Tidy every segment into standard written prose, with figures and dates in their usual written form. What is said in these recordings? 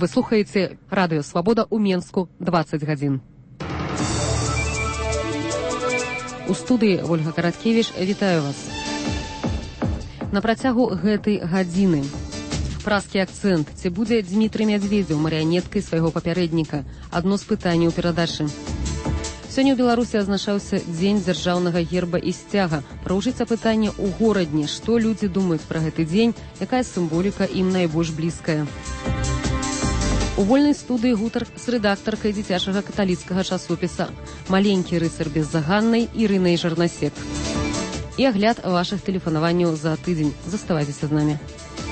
Вы слухаеце радыё Свабода ў Менску 20 гадзін. У студыі Ольга Караткевіч, вітаю вас. На працягу гэтай гадзіны празкі акцэнт, ці будзе Дмітрый Мядзведзеў марыянеткай свайго папярэдніка? Адно з пытанняў перадачы. Сёння ў Беларусі азначаўся дзень дзяржаўнага герба і сцяга. Праўжыцца пытанне ў горадні, што людзі думаюць пра гэты дзень, якая сімволіка ім найбольш блізкая. У вольнай студыі гутар з рэдактаркай дзіцячага каталіцкага часопіса «Маленькі рыцар беззаганнай» Ірынай Жарнасек. І агляд вашых тэлефанаванняў за тыдзень. Заставайцеся з намі.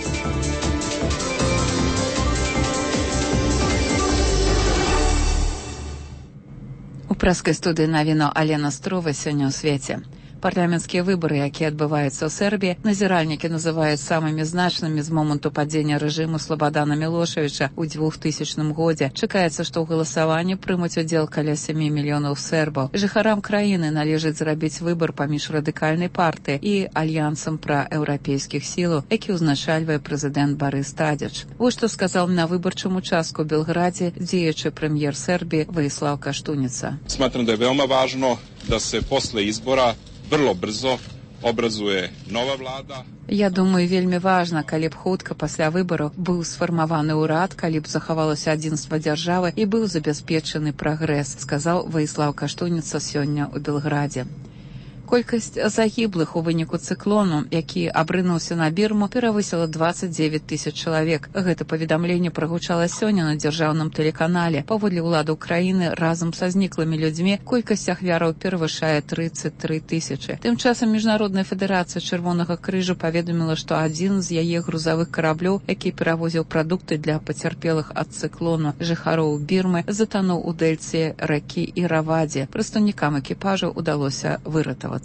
У прэскай студыі навіно Алена Строва сёння ў свеце. Парламенцкія выбары, якія адбываюцца ў Сербіі, назіральнікі называюць самымі значнымі з моманту падзення рэжыму Слабадана Мілошевіча ў 2000 годзе. Чакаецца, што ў галасаванні прымуць удзел каля 7 мільёнаў сербаў. Жыхарам краіны належыць зрабіць выбар паміж радыкальнай партыяй і альянсам праеўрапейскіх сілаў, які ўзначальвае прэзідэнт Барыс Тадзіч. Вось што сказаў на выбарчым участку ў Белграде дзеючы прэм'ер Сербіі Воислав Каштуница. Smatram da je veoma važno da se posle izbora vrlo brzo obrazuje nova vlada. Я думаю, вельмі важна, калі б хутка пасля выбараў быў сфармаваны ўрад, калі б захавалася адзінства дзяржавы і быў забяспечаны прагрэс, сказаў Воислав Каштуница сёння ў Белградзе. Колькасць загіблых у выніку цыклону, які абрынуўся на Бірму, перавысіла 29 тысяч чалавек. Гэта паведамленне прагучала сёння на дзяржаўным тэлеканале. Паводле ўладаў краіны, разам са зніклымі людзьмі колькасць ахвяраў перавышае 33 тысячы. Тым часам Міжнародная федэрацыя Чырвонага крыжа паведаміла, што адзін з яе грузавых караблёў, які перавозіў прадукты для пацярпелых ад цыклону жыхароў Бірмы, затануў у дэльце ракі Іравадзе. Прадстаўнікам экіпажа ўдалося выратавацца.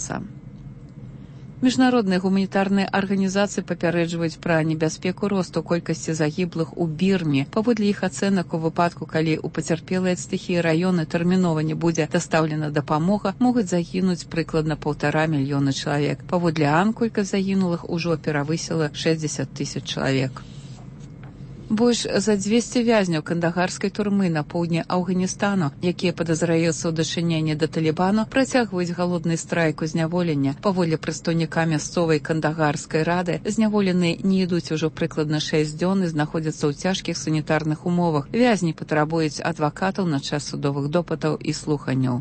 Міжнародныя гуманітарныя арганізацыі папярэджваюць пра небяспеку росту колькасці загіблых у Бірме. Паводле іх ацэнак, у выпадку, калі ў пацярпелыя ад стыхіі раёны тэрмінова не будзе дастаўлена дапамога, могуць загінуць прыкладна 1,5 мільёна чалавек. Паводле АН, колькасць загінулых ужо перавысіла 60 тысяч чалавек. Больш за 200 вязняў кандагарскай турмы на поўдні Афганістану, якія падазраюцца ў дачыненні да Талібану, працягваюць галодны страйк узняволення. Паводле прадстаўніка мясцовай кандагарскай рады, зняволеныя не ідуць ужо прыкладна 6 дзён і знаходзяцца ў цяжкіх санітарных умовах. Вязні патрабуюць адвакатаў на час судовых допытаў і слуханняў.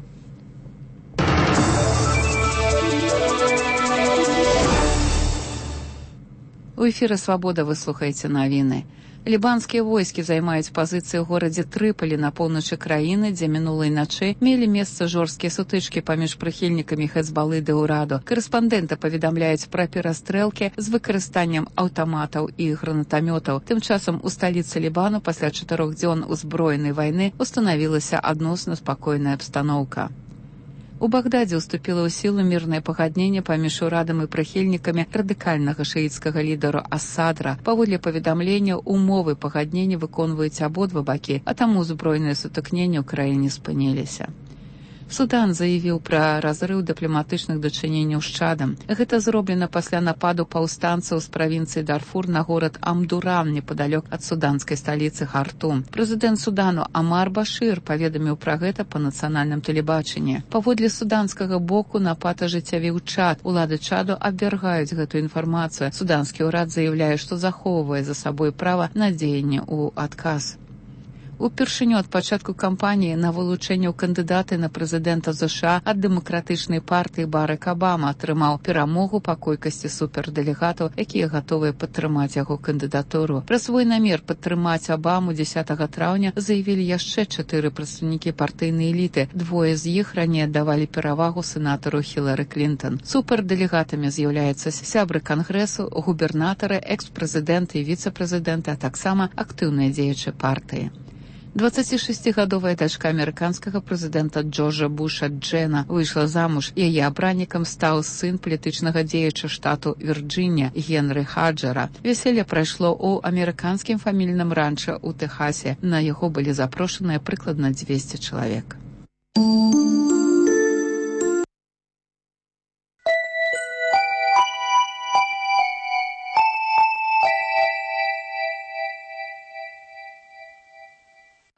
У эфіры «Свабода» вы слухаеце навіны. Лібанскія войскі займаюць пазіцыі ў горадзе Трыполі на поўначы краіны, дзе мінулай начы мелі месца жорсткія сутычкі паміж прыхільнікамі Хезбалы ды ўраду. Карэспандэнты паведамляюць пра перастрэлкі з выкарыстаннем аўтаматаў і гранатамётаў. Тым часам у сталіцы Лібану пасля 4 дзён узброенай вайны устанавілася адносна спакойная абстаноўка. У Багдадзе ўступіла ў сілу мірнае пагадненне паміж урадам і прыхільнікамі радыкальнага шыіцкага лідару Асадра. Паводле паведамлення, умовы пагаднення выконваюць абодва бакі, а таму узброеныя сутыкненні ў краіне спыніліся. Судан заявіў пра разрыў дыпламатычных дачыненняў з Чадам. Гэта зроблена пасля нападу паўстанцаў з правінцыі Дарфур на горад Амдуран непадалёк ад суданскай сталіцы Хартум. Прэзідэнт Судану Амар Башыр паведаміў пра гэта па нацыянальным тэлебачанні. Паводле суданскага боку напад ажыццявіў Чад. Улады Чаду абвяргаюць гэтую інфармацыю. Суданскі ўрад заяўляе, што захоўвае за сабой права на дзеянне ў адказ. Упершыню ад пачатку кампаніі на вылучэнне ў кандыдаты на прэзідэнта США ад дэмакратычнай партыі Барак Абама атрымаў перамогу па колькасці супердэлегатаў, якія гатовыя падтрымаць яго кандыдатуру. Пра свой намер падтрымаць Абаму 10 траўня заявілі яшчэ 4 прадстаўнікі партыйнай эліты. Двое з іх раней аддавалі перавагу сенатару Хілары Клінтон. Супердэлегатамі з'яўляюцца сябры кангрэсу, губернатары, экс-прэзідэнты і віцэ-прэзідэнты, а таксама актыўныя дзеячы партыі. 26-гадовая дачка амерыканскага прэзідэнта Джорджа Буша Джена выйшла замуж. Яе абраннікам стаў сын палітычнага дзеяча штату Вірджынія Генры Хаджара. Вяселле прайшло ў амерыканскім фамільным ранча ў Тэхасе. На яго былі запрошаныя прыкладна 200 чалавек.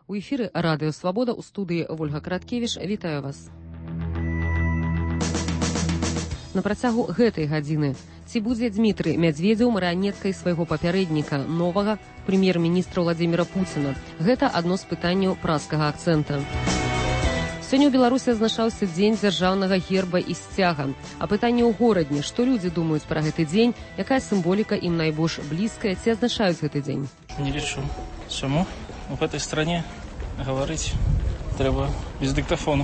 У эфіры Радыё Свабода, у студыі Ольга Караткевіш. Вітаю вас. На працягу гэтай гадзіны. Ці будзе Дмітрый Мядзведзеў марыянеткай свайго папярэдніка, новага прэм'ер-міністра Владзіміра Пуціна? Гэта адно з пытанняў праскага акцэнта. Сёння ў Беларусі адзначаўся дзень дзяржаўнага герба і сцяга. А пытанне ў горадні, што людзі думаюць пра гэты дзень, якая сімволіка ім найбольш блізкая, ці адзначаюць гэты дзень? Не лічу. Чаму? В этой стране говорить треба без диктофону.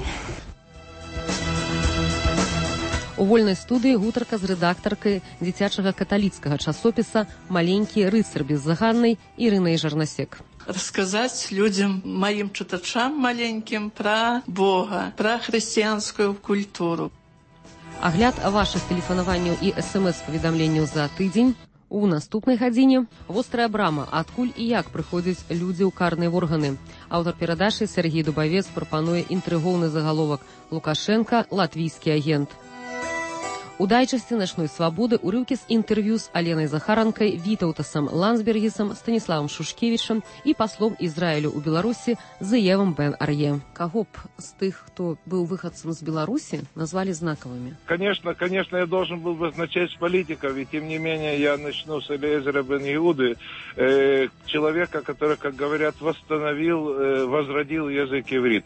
У вольнай студыі гутарка з рэдактаркай дзіцячага каталіцкага часопіса «Маленькі рыцар беззаганнай» Ірынай Жарнасек. Рассказать людям, моим читачам маленьким, про Бога, про христианскую культуру. Агляд вашых тэлефанаванняў і СМС-паведамленняў за тыдзень. У наступнай гадзіне «Вострая брама. Адкуль і як прыходзяць людзі ў карныя органы». Аўтар перадачы Сергій Дубавец прапануе інтрыгоўны загаловак «Лукашенка – латвійскі агент». У дайджэсце «Начной свабоды» урыўкі з інтэрв'ю з Аленай Захаранкай, Вітаўтасам Лансбергісам, Станіславам Шушкевічам і паслом Ізраілю ў Беларусі Зыевам Бен Ар'е. Каго б з тых, хто быў выхадцам з Беларусі, назвали знаковыми? Конечно, я должен был бы начать с политиков, и тем не менее я начну с Элиэзера бен Иуды, человека, который, как говорят, возродил язык иврит.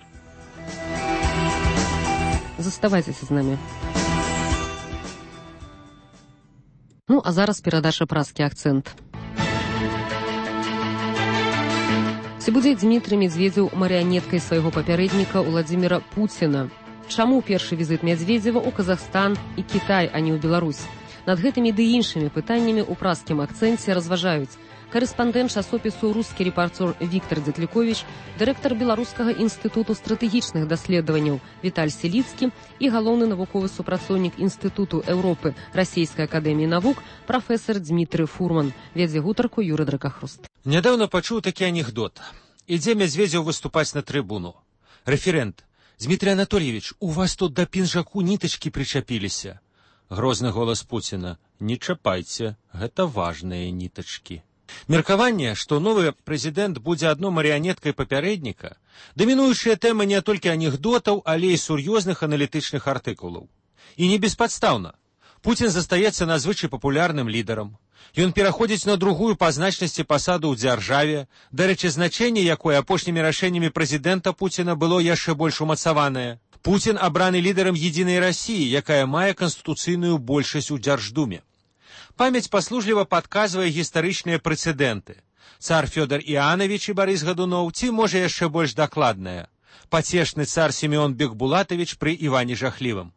Заставайтеся з нами. Ну, а зараз перадача праскі акцэнт. Ці будзе Дмітрый Мядзведзеў марыянеткай свайго папярэдніка Владзіміра Пуціна? Чаму першы візіт Мядзведзева ў Казахстан і Кітай, а не ў Беларусь? Над гэтымі ды іншымі пытаннямі ў праскім акцэнце разважаюць корэспандэнт часопісу «Рускі рэпартёр» Віктор Дзетліковіч, дырэктар Беларускага інстытуту стратэгічных даследаванняў Віталь Селіцкі і галоўны навуковы супрацоўнік Інстытуту Еўропы Расійскай акадэміі навук прафесар Дмітрый Фурман. Вядзе гутарку Юры Дракахруст. Нядаўна пачуў такі анекдот. Ідзе Мядзведзеў выступаць на трыбуну. Рэферэнт: «Дмітрий Анатольевич, у вас тут да пінжаку нітачкі прычапіліся». Грозны голас Пуціна: «Не чапайце, гэта важныя нітачкі». Меркаванне, што новы прэзідэнт будзе адно марыянеткай папярэдніка, дамінуючая тэма не толькі анекдотаў, але і сур'ёзных аналітычных артыкулаў. І не беспадстаўна. Пуцін застаецца надзвычай папулярным лідарам. Ён пераходзіць на другую па значнасці пасаду ў дзяржаве, дарэчы, значэнне якой апошнімі рашэннямі прэзідэнта Пуціна было яшчэ больш умацаванае. Пуцін абраны лідарам «Единой России», якая мае канстытуцыйную большасць у Дзярждуме. Памяць паслужліва падказвае гістарычныя прэцэдэнты. Цар Фёдор Іанович і Барыс Гадуноў, ці, можа, яшчэ больш дакладная, пацешны цар Сімеон Бекбулатавіч пры Іване Жахлівым.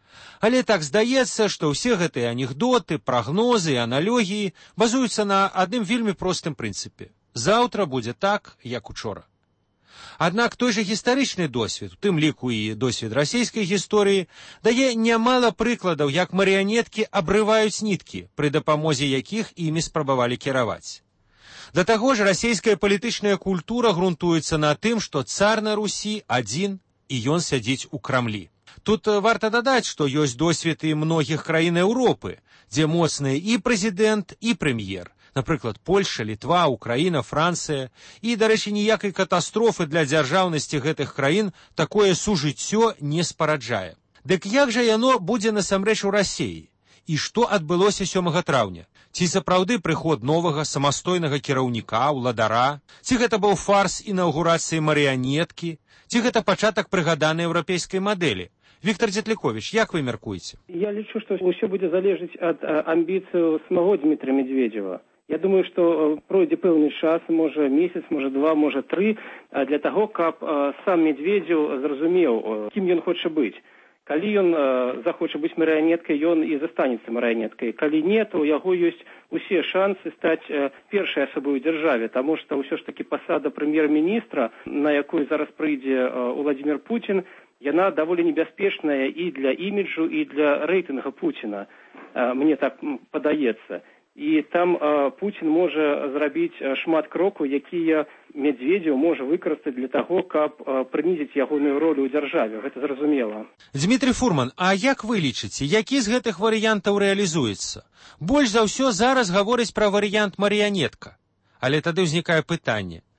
Але так здаецца, што ўсе гэтыя анекдоты, прагнозы і аналогіі базуюцца на адным вельмі простым прынцыпе. Заўтра будзе так, як учора. Аднак той жа гістарычны досвед, у тым ліку і досвед расійскай гісторыі, дае нямала прыкладаў, як марыянеткі абрываюць ніткі, пры дапамозе якіх імі спрабавалі кіраваць. Да таго ж, расійская палітычная культура грунтуецца на тым, што цар на Русі адзін, і ён сядзіць у Крамлі. Тут варта дадаць, што ёсць досвед і многіх краін Еўропы, дзе моцныя і прэзідэнт, і прэм'ер. Напрыклад, Польша, Літва, Украіна, Францыя. І, дарэчы, ніякай катастрофы для дзяржаўнасці гэтых краін такое сужыццё не спараджае. Дык як жа яно будзе насамрэч у Расіі? І што адбылося 7 траўня? Ці сапраўды прыход новага самастойнага кіраўніка, уладара? Ці гэта быў фарс інаўгурацыі марыянеткі? Ці гэта пачатак прыгаданай еўрапейскай мадэлі? Віктор Дзетліковіч, як вы мяркуеце? Я лічу, што ўсё будзе залежыць ад амбіцыяў самого Дмітрия Медведева. Я думаю, што пройдзе пэўны час, можа месяц, можа 2, можа 3, для таго, каб сам Медведзеў зразумеў, кім ён хоча быць. Калі ён захоча быць марыянеткай, ён і застанецца марыянеткай. Калі не, то у яго ёсць усе шансы стаць першай асобай у дзяржаве, таму што ўсё ж такі пасада прэм'ер-міністра, на якую зараз прыйдзе Владзімір Пуцін, яна даволі небяспечная і для іміджу, і для рэйтынга Пуціна, мне так падаецца. І там Пуцін можа зрабіць шмат крокаў, якія Медведзеў можа выкарыстаць для таго, каб прынізіць ягоную ролю ў дзяржаве. Гэта зразумела. Дмітрий Фурман, а як вы лічыце, які з гэтых варыянтаў рэалізуецца? Больш за ўсё зараз гаворыць пра варыянт марыянетка. Але тады ўзнікае пытанне.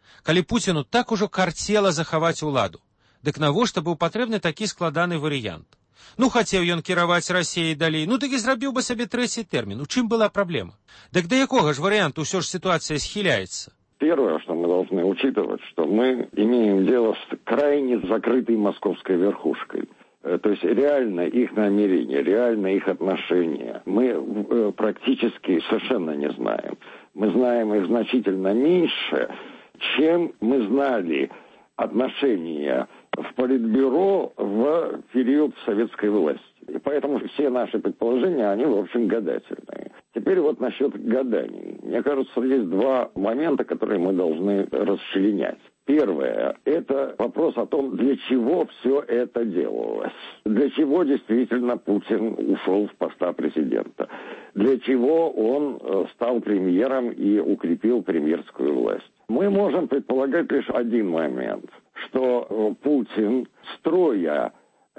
Калі Пуціну так ужо карцела захаваць уладу, дык навошта быў патрэбны такі складаны варыянт? Ну, хацеў ён кіраваць Расіяй далей, ну дык і зрабіў бы сабе трэці тэрмін. У чым была праблема? Дык да якога ж варыянту ўсё ж ситуация схиляется? Первое, что мы должны учитывать, что мы имеем дело с крайне закрытой московской верхушкой. То есть реально их намерения, реально их отношения мы практически совершенно не знаем. Мы знаем их значительно меньше, чем мы знали отношения в Политбюро в период советской власти. И поэтому все наши предположения, они, в общем, гадательные. Теперь вот насчет гаданий. Мне кажется, есть два момента, которые мы должны расчленять. Первое – это вопрос о том, для чего все это делалось. Для чего действительно Путин ушел с поста президента. Для чего он стал премьером и укрепил премьерскую власть. Мы можем предполагать лишь один момент, что Путин, строя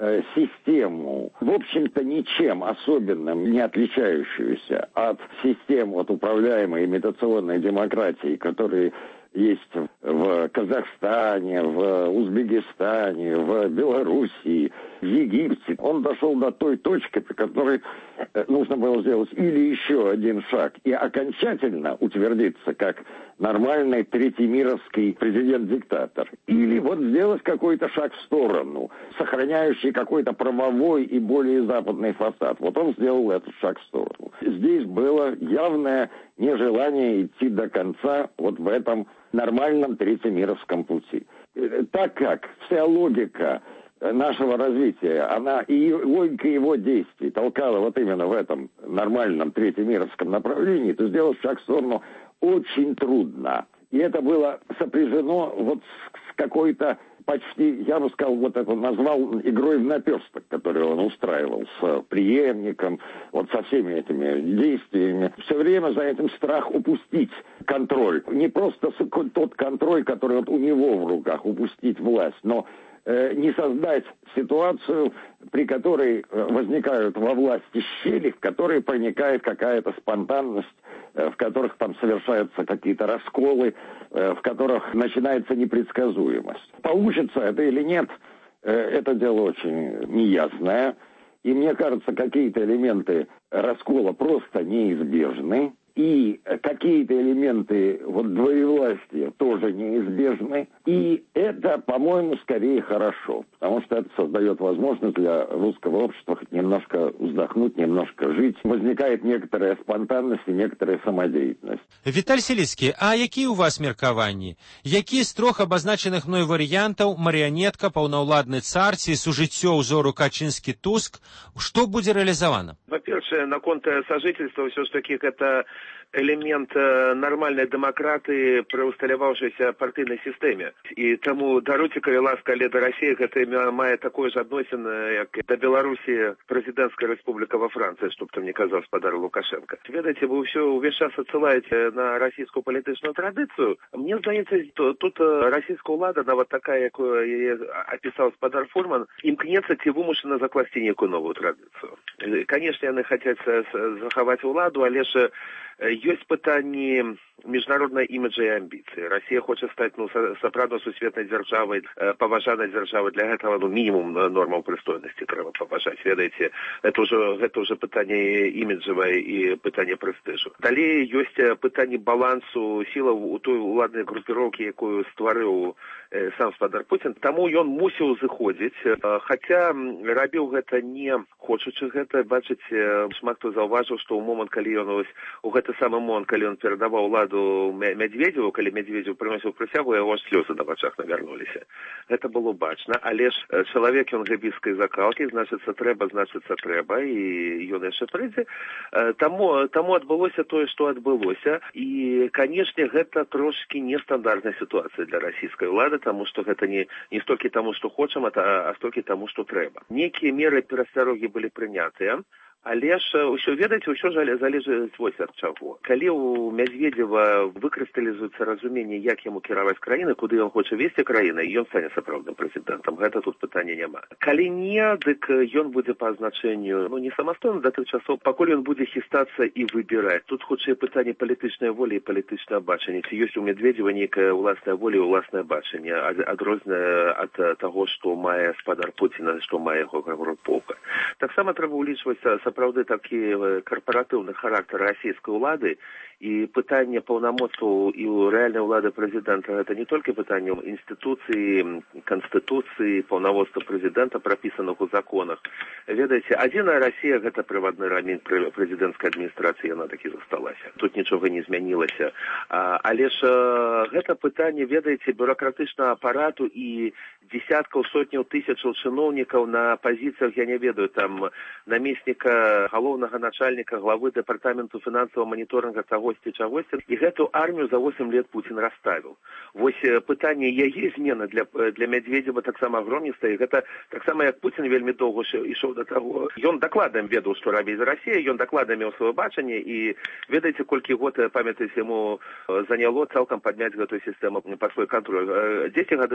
систему, в общем-то, ничем особенным не отличающуюся от систем вот, управляемой имитационной демократии, которые есть в Казахстане, в Узбекистане, в Белоруссии, в Египте. Он дошел до той точки, при которой нужно было сделать или еще один шаг и окончательно утвердиться как нормальный третьемировский президент-диктатор, или вот сделать какой-то шаг в сторону, сохраняющий какой-то правовой и более западный фасад. Вот он сделал этот шаг в сторону. Здесь было явное нежелание идти до конца вот в этом нормальном третьемировском пути. Так как вся логика нашего развития, она и логика его действий толкала вот именно в этом нормальном третьемировском направлении, то сделать шаг в сторону очень трудно. И это было сопряжено вот с какой-то почти, я бы сказал, вот это назвал игрой в наперсток, которую он устраивал с преемником, вот со всеми этими действиями. Все время за этим страх упустить контроль. Не просто тот контроль, который вот у него в руках, упустить власть, но не создать ситуацию, при которой возникают во власти щели, в которые проникает какая-то спонтанность, в которых там совершаются какие-то расколы, в которых начинается непредсказуемость. Получится это или нет, это дело очень неясное. И мне кажется, какие-то элементы раскола просто неизбежны. И какие-то элементы вот двоевластия тоже неизбежны. И это, по-моему, скорее хорошо, потому что это создает возможность для русского общества хоть немножко вздохнуть, немножко жить. Возникает некоторая спонтанность и некоторая самодеятельность. Віталь Селіцкі, а які у вас меркаванні? Які з трох абазначеных мной варыянтаў марыянетка, паўнаўладны цар ці сужыццё ўзору Качынскі-Туск, што будзе рэалізавана? Во-первых, наконт сожительства все-таки это элемент нормальной демократии при усталяваўшейся партийной системе. И тому даруйте, калі ласка, але до России это мае такое же относен, как до Беларуси президентская республика во Франции, чтобы там не казал спадар Лукашенко. Ведаете, вы все увесь час отсылаете на российскую политическую традицию. Мне здаецца, тут российская улада, нават такая, якую яе описал спадар Фурман, імкнецца ці вымушана закласці некую новую традицию. Конечно, яны хотят захаваць уладу, але ж ёсць пытанні міжнароднай іміджа і амбіцыі. Россия хочет стать сапраўдна сусветнай дзяржавай, паважанай дзяржавай. Для гэтага мінімум нормаў прыстойнасці трэба паважаць. Ведаеце, это уже пытанне іміджавае і пытанне прэстыжу. Далей ёсць пытанне балансу сілаў у той уладнай групіроўкі, якую стварыў сам спадар Путін. Таму ён мусіў зыходзіць, хаця рабіў гэта не хочучы гэта. Бачыце, шмат хто заўважыў, што ў момант, калі ён у гэты самы момант, калі ён перадаваў уладу Медведеву, калі Медведев прыносіў прысягу, яго аж слёзы на вачах навярнуліся. Гэта было бачна, але ж чалавек ён гэбіскай закалкі, значыцца трэба, і ён яшчэ прыйдзе. Таму адбылося тое, што адбылося. І, канешне, гэта трошкі нестандартная сітуацыя для расійскай улады, таму што гэта не столькі таму, што хочам, а столькі таму, што трэба. Некія меры перасцярогі былі прынятыя. Але ж ўсё ведаеце, ўсё залежыць вось ад чаго. Калі у Медведева выкрысталізуецца разуменне, як яму кіраваць краіны, куды ён хоча весці краіны, ён стане сапраўдным прэзідэнтам. Гэта тут пытання няма. Калі не, дык ён будзе па азначэнню, не самастойна да тых часоў, пакуль ён будзе хістацца і выбіраць. Тут хутчэй пытанне палітычнай волі і палітычнага бачання. Ці ёсць у Медведева нейкая ўласная воля і ўласнае бачанне, адрознае ад таго, што мае спадар Пуціна, што мае яго групоўка. Таксама трэба ўлічваць сапраўды такі карпаратыўны характар расійскай улады, і пытанне паўнамоцтваў і рэальнай улады прэзідэнта гэта не толькі пытанне інстытуцыі, канстытуцыі, паўнамоцтва прэзідэнта, прапісаных у законах. Ведаеце, адзіная Расія гэта прыватны рамень прэзідэнцкай адміністрацыі, яна такі засталася. Тут нічога не змянілася. Але ж гэта пытанне, ведаеце, бюрократычнага апарату і десяткаў, сотняў тысячаў чыноўнікаў на пазіцыях, я не ведаю, там намесніка галоўнага начальніка, главы дэпартаменту фінансавага маніторинга чагосьці. І гэту армію за 8 лет Путін расставіў. Вось пытанне яе змены для Медведева таксама агромністае. Гэта таксама як Путін вельмі доўга ішоў да таго. Ён дакладна ведаў, што рабіць Расія, ён дакладна меў сваё бачанне, і ведаеце, колькі год, памятаеце, яму заняло цалкам падняць гэтую сістэму пад свой кантроль. 10 гады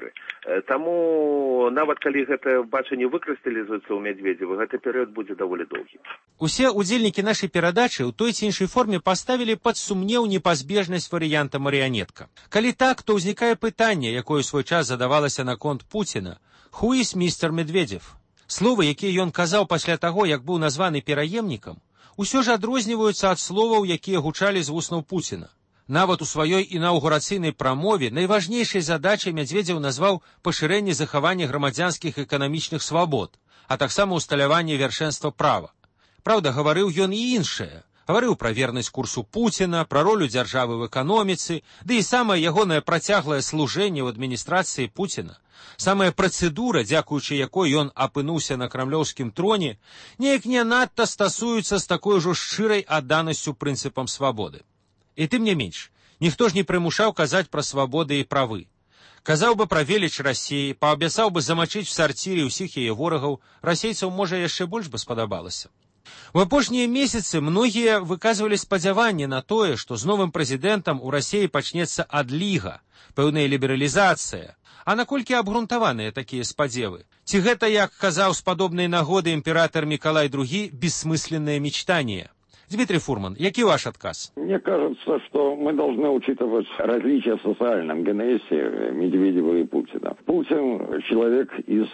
4. Таму нават калі гэта бачанне выкрысталізуецца ў Медведева, гэты перыяд будзе даволі доўгі. Усе удзельнікі нашай перадачы ў той ці іншай форме паставілі пад сумнеў непазбежнасць варыянта марыянетка. Калі так, то ўзнікае пытанне, якое ў свой час задавалася наконт Пуціна: «Who is Mr. Медведев?» Словы, якія ён казаў пасля таго, як быў названы пераемнікам, усё ж адрозніваюцца ад словаў, якія гучалі з вуснаў Пуціна. Нават у сваёй інаўгурацыйнай прамове найважнейшай задачай Медведзеў назваў пашырэнне захавання грамадзянскіх эканамічных свабод, а таксама усталяванне вяршэнства права. Праўда, гаварыў ён і іншае. Гаварыў пра вернасць курсу Пуціна, пра ролю дзяржавы ў эканоміцы, ды і самае ягонае працяглае служэнне ў адміністрацыі Пуціна. Самая працэдура, дзякуючы якой ён апынуўся на крамлёўскім троне, неяк не надта стасуецца з такой ужо шчырай адданасцю прынцыпам свабоды. І тым не менш, ніхто ж не прымушаў казаць пра свабоды і правы. Казаў бы пра веліч Расіі, паабяцаў бы замачыць в сарцірі ўсіх яе ворагаў, расейцаў, можа, яшчэ больш бы спадабалася. У апошнія месяцы многія выказвалі спадзяванне на тое, што з новым прэзідэнтам у Расіі пачнецца адліга, пэўная лібералізацыя. А наколькі абгрунтаваныя такія спадзевы? Ці гэта, як казаў з падобнай нагоды імператор Миколай II, бессмысленное мечтание? Дмитрий Фурман, який ваш отказ? Мне кажется, что мы должны учитывать различия в социальном генезе Медведева и Путина. Путин человек из,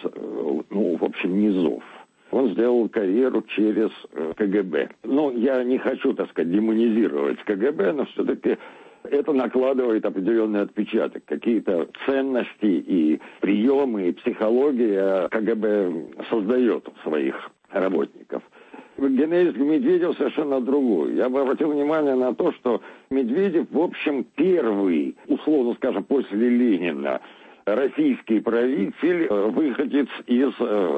в общем, низов. Он сделал карьеру через КГБ. Я не хочу, так сказать, демонизировать КГБ, но все-таки это накладывает определенный отпечаток. Какие-то ценности и приемы, и психология КГБ создает у своих работников. Генез Медведева совершенно другой. Я бы обратил внимание на то, что Медведев, в общем, первый, условно скажем, после Ленина, российский правитель, выходец из,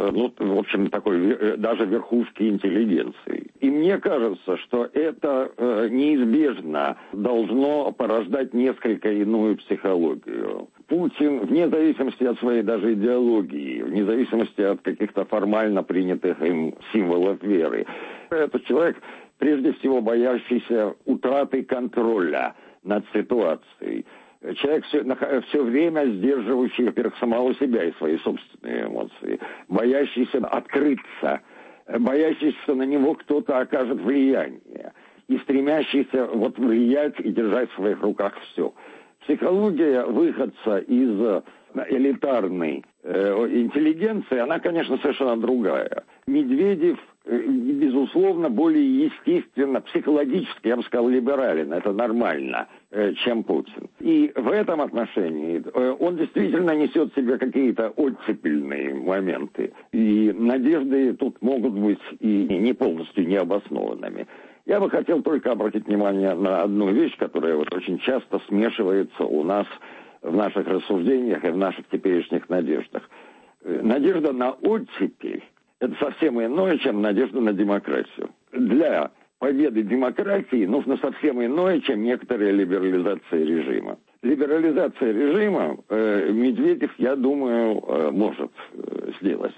в общем, такой даже верхушки интеллигенции. И мне кажется, что это неизбежно должно порождать несколько иную психологию. Путин, вне зависимости от своей даже идеологии, вне зависимости от каких-то формально принятых им символов веры, это человек, прежде всего, боящийся утраты контроля над ситуацией. Человек все время сдерживающий, во-первых, самого себя и свои собственные эмоции, боящийся открыться, боящийся, что на него кто-то окажет влияние, и стремящийся влиять и держать в своих руках все. Психология выходца из элитарной интеллигенции, она, конечно, совершенно другая. Медведев, безусловно, более естественно, психологически, я бы сказал, либерален, это нормально, чем Путин. И в этом отношении он действительно несет в себе какие-то оттепельные моменты. И надежды тут могут быть и не полностью необоснованными. Я бы хотел только обратить внимание на одну вещь, которая очень часто смешивается у нас в наших рассуждениях и в наших теперешних надеждах. Надежда на оттепель – это совсем иное, чем надежда на демократию. Для победы демократии нужно совсем иное, чем некоторая либерализация режима. Либерализация режима Медведев, я думаю, может сделать.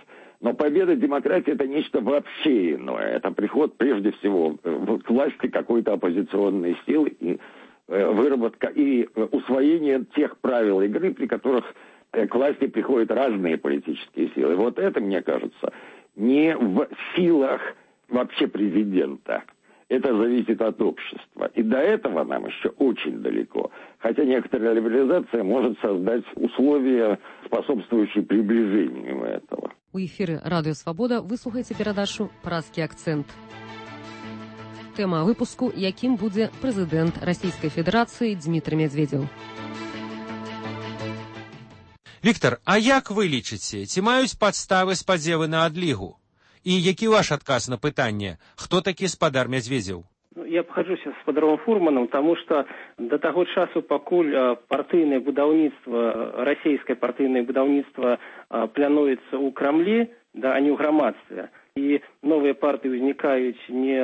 Но победа демократии – это нечто вообще иное. Это приход, прежде всего, к власти какой-то оппозиционной силы и выработка и усвоение тех правил игры, при которых к власти приходят разные политические силы. Вот это, мне кажется, не в силах вообще президента. Это зависит от общества. И до этого нам еще очень далеко. Хотя некоторая либерализация может создать условия, способствующие приближению этого. У эфіры Радыё Свабода вы слухаеце перадачу «Празкі акцэнт». Тэма выпуску, якім будзе прэзідэнт Расійскай Федэрацыі Дзмітрый Медведзеў. Віктор, а як вы лічыце, ці маюць падставы спадзевы на адлігу? І які ваш адказ на пытанне, хто такі спадар Медведзеў? Я похожуся з спадаром Фурманам, тому що до того часу, пакуль партыйнае будаўніцтва, расійскае партыйнае будаўніцтва плануецца ў Крамлі, да, а не ў грамадстве, і новыя партыі ўзнікаюць не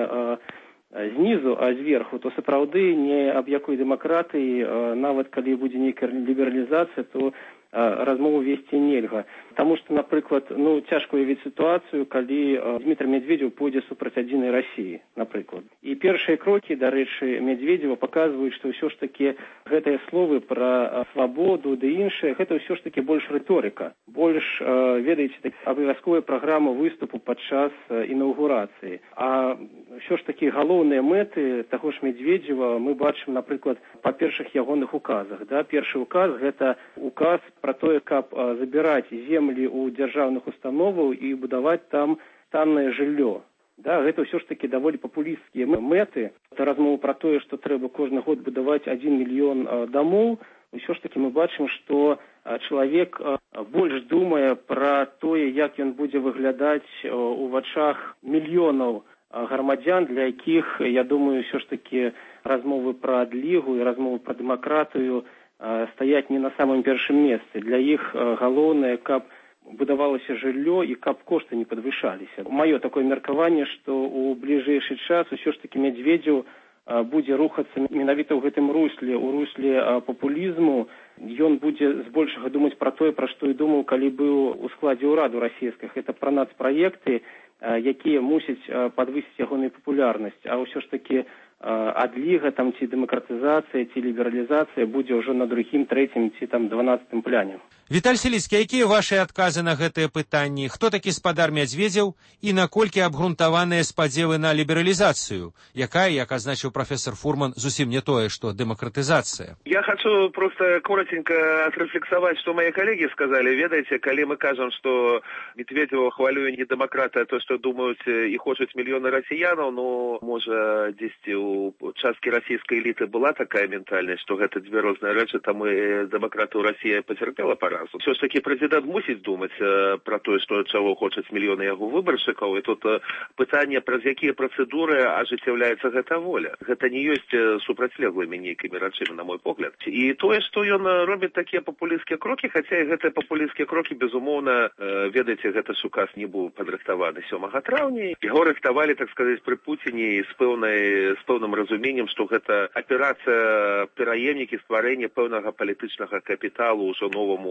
знізу, а зверху, то сапраўды не аб якой дэмакратыі, нават калі будзе нейкая лібералізацыя, то размову весці нельга. Таму што, напрыклад, цяжка уявіць сітуацыю, калі Дзмітрый Медведзеў пойдзе супраць адзінай Расіі, напрыклад. І першыя крокі, дарэчы, Медведзева паказваюць, што ўсё ж такі гэтыя словы пра свабоду ды іншае, гэта ўсё ж такі больш рыторыка. Больш, ведаеце, абавязковая праграма выступу падчас інаўгурацыі. А ўсё ж такі галоўныя мэты таго ж Медведзева мы бачым, напрыклад, па першых ягоных указах. Да? Першы указ – гэта указ пра тое, каб забіраць землі ў дзяржаўных установаў і будаваць там таннае жыллё. Да, гэта ўсё ж такі даволі папулісцкія мэты. Это размова пра тое, што трэба кожны год будаваць 1 мільён дамоў. Усё ж такі мы бачым, што чалавек больш думае пра тое, як ён будзе выглядаць у вачах мільёнаў грамадзян, для якіх, я думаю, ўсё ж такі размовы пра адлігу і размовы пра дэмакратыю стаяць не на самым першым месцы. Для іх галоўнае, каб будавалася жыллё і каб кошты не падвышаліся. Маё такое меркаванне, што ў бліжэйшы час усё ж такі Медведзеў будзе рухацца менавіта ў гэтым русле, у русле папулізму. Ён будзе збольшага думаць пра тое, пра што і думаў, калі быў у складзе ўраду расійскіх. Гэта пра нацпраекты, якія мусяць падвысіць ягоную папулярнасць. А ўсё ж такі адліга там ці дэмакратызацыя, ці лібералізацыя будзе ўжо на другім, трэцім ці там 12-м пляне. Віталь Селіцкі, якія вашы адказы на гэтыя пытанні? Хто такі спадар Медведзеў і наколькі абгрунтаваныя спадзевы на лібералізацыю, якая, як азначыў профессор Фурман, зусім не тое, што дэмакратызацыя? Я хочу просто коротенько отрефлексовать, что мои коллеги сказали. Ведаете, коли мы кажем, что Медведева хвалює не демократы, а то, что думают и хочут миллионы россиян, ну, может, 10 у частки российской элиты была такая ментальность, что это две разные речи, там и демократу Россия потерпела по разу. Все ж таки президент мусить думать про то, что чего хочет миллионы его выборщиков, и тут питание, про какие процедуры ажыццяўляецца гэта воля. Это не есть супрацьлеглыми нейкими речами, на мой погляд. И то, что он робит такие популистские кроки, хотя и гэтые популистские кроки, безумовно, ведаете, гэта ж указ не был падрыхтаваны 7 траўня. Его рыхтавалі, так сказать, при Путине с пэўным разумением, что гэта операция пераемнікі стварэння пэўнага палітычнага капіталу ўжо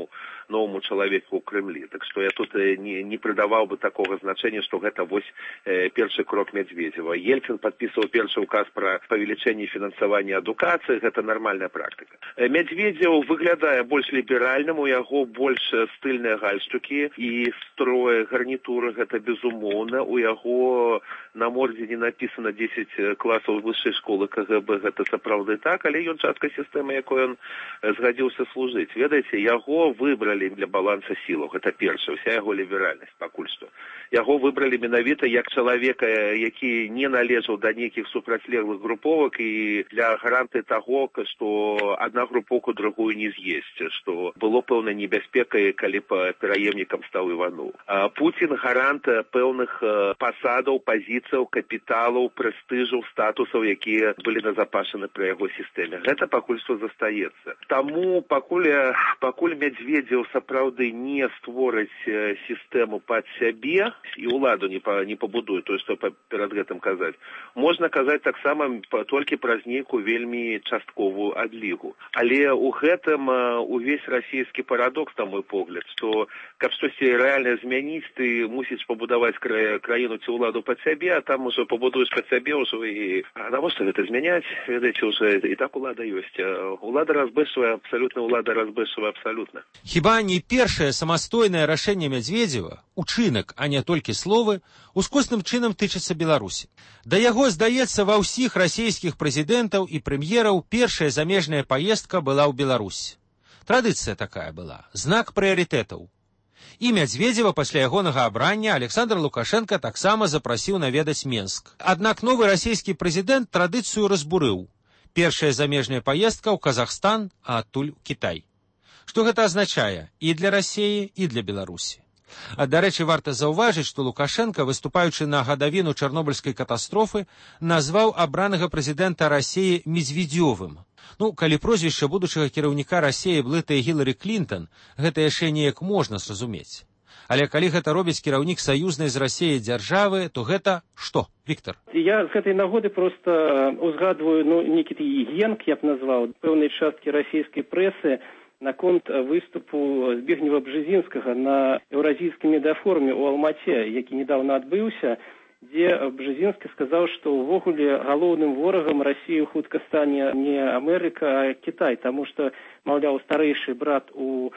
новому человеку ў Крымлі. Так что я тут не придавал бы такого значения, что гэта вось першы крок Медведева. Ельцин подписывал першы указ про павелічэнне фінансавання адукацыі, гэта нормальная практика. Медведев выглядае больш ліберальным, у яго больш стыльныя гальштукі і строе гарнітуры, гэта безумоўна. У яго на мордзе не написано 10 класаў высшай школы КГБ, гэта сапраўды так, але ён частка сістэмы, якой ён згадзіўся служыць. Ведаеце, яго выбралі для баланса сілаў, гэта першая, вся яго ліберальнасць пакуль што. Яго выбралі менавіта як чалавека, які не належаў да нейкіх супрацьлеглых груповак і для гаранты таго, што адна групоўка другую не з'есць, што было пэўнай небяспекай, калі па пераемнікам стаў Іванов. Путін гарант пэўных пасадаў, пазіцыяў, капіталаў, прэстыжаў, статусаў, якія былі назапашаны пры яго сістэме. Гэта пакуль што застаецца. Таму пакуль Медведзеў сапраўды не створыць сістэму пад сябе і ўладу не пабудуе, тое, што перад гэтым казаць, можна казаць таксама толькі праз нейкую вельмі частковую адлігу. Але ў гэтым увесь расійскі парадокс, на мой погляд, што каб штосьці рэальна змяніць, ты мусіш пабудаваць краіну ці ўладу пад сябе, а там ужо пабудуеш пад сябе ўжо і навошта гэта змяняць? Ведаеце, ўжо і так улада ёсць. Улада разбэшвае абсалютна. Хіба не першае самастойнае рашэнне Медведзева, учынак, а не толькі словы, ускосным чынам тычыцца Беларусі. Да яго, здаецца, ва ўсіх расійскіх прэзідэнтаў і прэм'ераў першая замежная паездка была ў Беларусь. Традыцыя такая была, знак прыярытэтаў. І Медведзева пасля ягонага абрання Александр Лукашенко таксама запрасіў наведаць Менск. Аднак новы расійскі прэзідэнт традыцыю разбурыў. Першая замежная паездка ў Казахстан, а адтуль у Кітай. Што гэта азначае і для Расіі, і для Беларусі. Дарэчы, варта заўважыць, што Лукашенко, выступаючы на гадавіну Чарнобыльскай катастрофы, назваў абранага прэзідэнта Расіі Медведзёвым. Калі прозвішча будучага кіраўніка Расіі блытае Гілары Клінтон, гэта яшчэ неяк можна зразумець. Але калі гэта робіць кіраўнік саюзнай з Расіяй дзяржавы, то гэта што, Віктор? Я з гэтай нагоды проста узгадваю нейкі генк, я б назваў, пэўнай часткі расійскай прэсы наконт выступу Збегнева Бжезінскага на Еўразійскім медыафоруме ў Алмаце, які недавно адбыўся, дзе Бжезінскі сказаў, што ўвогуле галоўным ворагам Расіі хутка стане не Амерыка, а Кітай, таму што, маўляў, старэйшы брат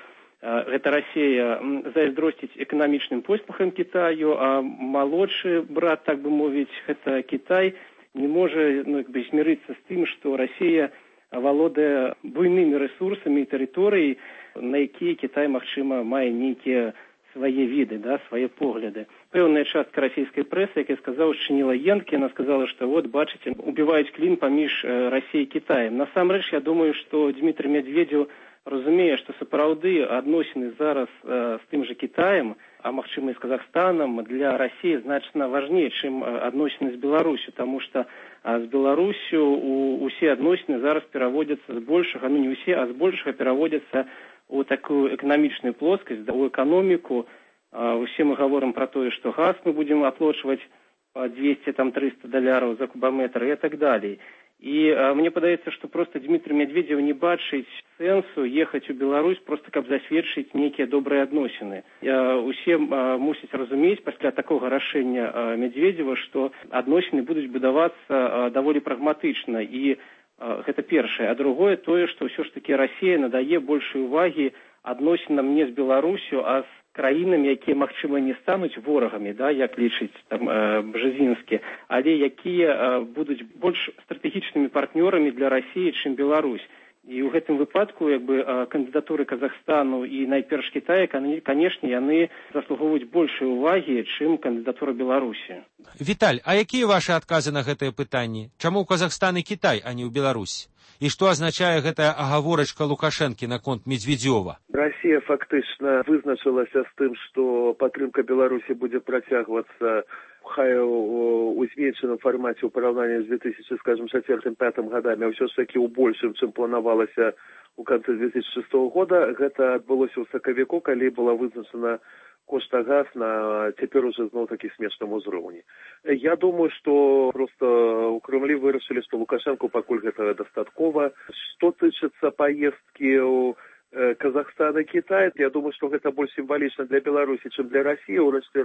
гэта Расія зайздросціць эканамічным поспехам Кітаю, а малодшы брат, так бы мовіць, гэта Кітай, не можа змірыцца з тым, што Расія валодае буйнымі рэсурсамі і тэрыторыяй, на якія Кітай, магчыма, мае нейкія свае віды, свае погляды. Пэўная частка расійскай прэсы, як я сказаў, счыніла енкі, яна сказала, што бачыце, убіваюць клін паміж Расіяй і Кітаем. Насамрэч, я думаю, што Дмітрый Медведзеў разумее, што сапраўды адносіны зараз з тым жа Кітаем, а магчыма і з Казахстанам, для Расіі значна важней, чым адносіны з Беларусю, таму што з Беларусю усе адносіны зараз пераводзяцца збольшага, не ўсе, а збольшага пераводзяцца у такую эканамічную плоскасць, у эканоміку. Усе мы гаворым пра тое, што газ мы будзем аплачваць па 200-300 даляраў за кубаметр і так далей. І мне падаецца, што проста Дмітрий Медведзеў не бачыць сэнсу ехаць у Беларусь проста каб засведчыць нейкія добрыя адносіны. Усе мусяць разумець пасля такога рашэння Медведзева, што адносіны будуць будавацца даволі прагматычна. І гэта першае. А другое тое, што ўсё ж такі Расія надае большай увагі адносінам не з Беларусю, а з краінамі, якія, магчыма, не стануць ворагамі, як лічыць Бжезінскі, але якія будуць больш стратэгічнымі партнёрамі для Расіі, чым Беларусь. І ў гэтым выпадку кандыдатуры Казахстану і найперш Кітая, канешне, яны заслугоўваюць большай увагі, чым кандыдатура Беларусі. Віталь, а якія вашы адказы на гэтае пытанне? Чаму Казахстан і Кітай, а не ў Беларусь? І што азначае гэтая агаворачка Лукашэнкі наконт Медведзёва? Расія фактычна вызначылася з тым, што падтрымка Беларусі будзе працягвацца хай у зменшаным фармаце ў параўнанні з 2004-2005 гадамі, а ўсё ж такі ў большым, чым планавалася ў канцы 2006 года. Гэта адбылося ў сакавіку, калі была вызначана кошта газ на цяпер уже зноў-такі смешным узроўні. Я думаю, што проста ў Крымлі вырашылі, што Лукашэнку пакуль гэтага дастаткова. Што тычыцца паездкі ў Казахстан і Кітай, я думаю, што гэта больш сімвалічна для Беларусі, чым для Расіі.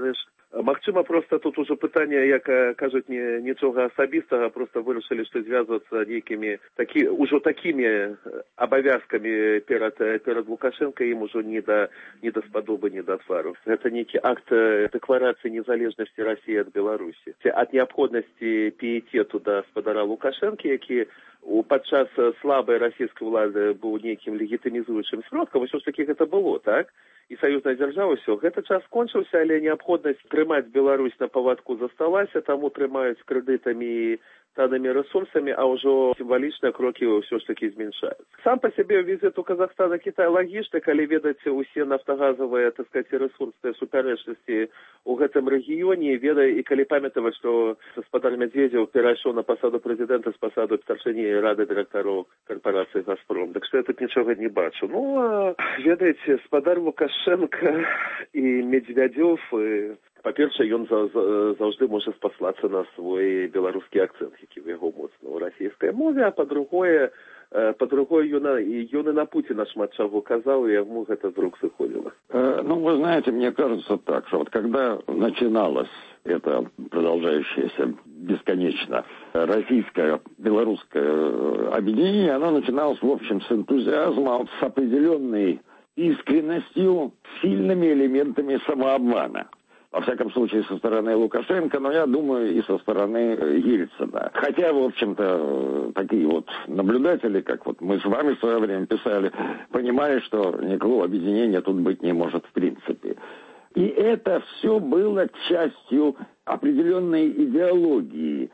Магчыма, проста тут ужо пытанне, як кажуць, нічога асабістага, проста вырашылі, што звязвацца нейкімі ужо такімі абавязкамі перад Лукашенко, ім ужо не да спадобы, не да твару. Гэта нейкі акт дэкларацыі незалежнасці Расіі ад Беларусі. Ад неабходнасці піетету да спадара Лукашэнкі, які падчас слабай расійскай улады быў нейкім легітымізуючым сродкам, ўсё ж такі гэта было, так? І саюзная дзяржава, ўсё. Гэта час скончыўся, але неабходнасць трымаць Беларусь на павадку засталася, таму трымаюць крэдытамі данными ресурсами, а уже символичные кроки все ж таки зменшаюцца. Сам по себе визит у Казахстана Китай лагічны, калі ведаць усе нафтагазавыя, так сказать, ресурсныя супярэчнасці у гэтым рэгіёне, ведае і калі памятаваць, што гаспадар Медведзеў перайшоў на пасаду прэзідэнта з пасаду старшыні рады дырэктароў карпорацыі «Газпром». Так што я тут нічога не бачу. Ну, а ведаеце, гаспадар Лукашенко і Медведзеў, па-першае, ён заўжды можа спаслацца на свой беларускі акцэнт, які ў яго моцны ў расійскай мове, а па-другое, ён и на Путина шмат чаго казаў, и ему это вдруг заходило. Ну, вы знаете, мне кажется так, что вот когда начиналось это продолжающееся бесконечно российское, белорусское объединение, оно начиналось, в общем, с энтузиазма, с определенной искренностью, сильными элементами самообмана. Во всяком случае, со стороны Лукашенко, но я думаю, и со стороны Ельцина. Хотя, в общем-то, такие вот наблюдатели, как вот мы с вами в свое время писали, понимали, что никакого объединения тут быть не может в принципе. И это все было частью определенной идеологии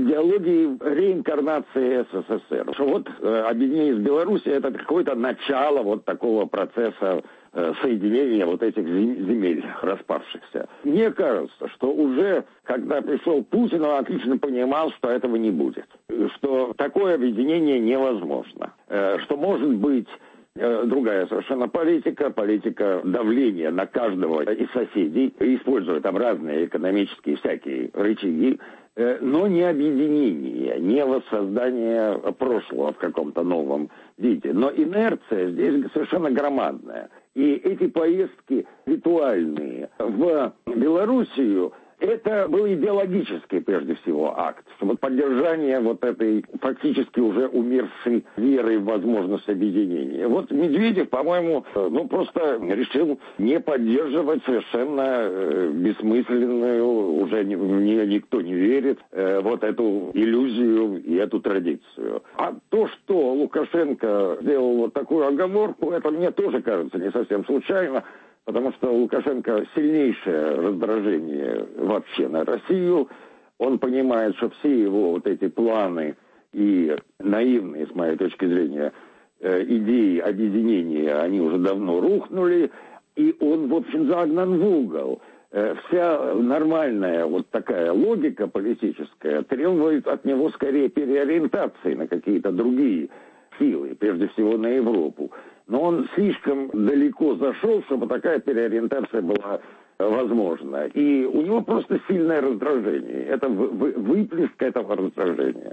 реинкарнации СССР. Что вот объединение с Белоруссией — это какое-то начало вот такого процесса соединения вот этих земель распавшихся. Мне кажется, что уже когда пришел Путин, он отлично понимал, что этого не будет. Что такое объединение невозможно. Что может быть другая совершенно политика давления на каждого из соседей, используя там разные экономические всякие рычаги, но не объединение, не воссоздание прошлого в каком-то новом виде. Но инерция здесь совершенно громадная. И эти поездки ритуальные в Белоруссию, это был идеологический, прежде всего, акт. Вот поддержание вот этой фактически уже умершей веры в возможность объединения. Вот Медведев, по-моему, просто решил не поддерживать совершенно бессмысленную, уже никто не верит, вот эту иллюзию и эту традицию. А то, что Лукашенко сделал вот такую оговорку, это мне тоже кажется не совсем случайно. Потому что у Лукашенко сильнейшее раздражение вообще на Россию. Он понимает, что все его вот эти планы и наивные, с моей точки зрения, идеи объединения, они уже давно рухнули. И он, в общем, загнан в угол. Вся нормальная вот такая логика политическая требует от него скорее переориентации на какие-то другие силы, прежде всего на Европу. Но он слишком далеко зашел, чтобы такая переориентация была возможна. И у него просто сильное раздражение. Это выплеск этого раздражения.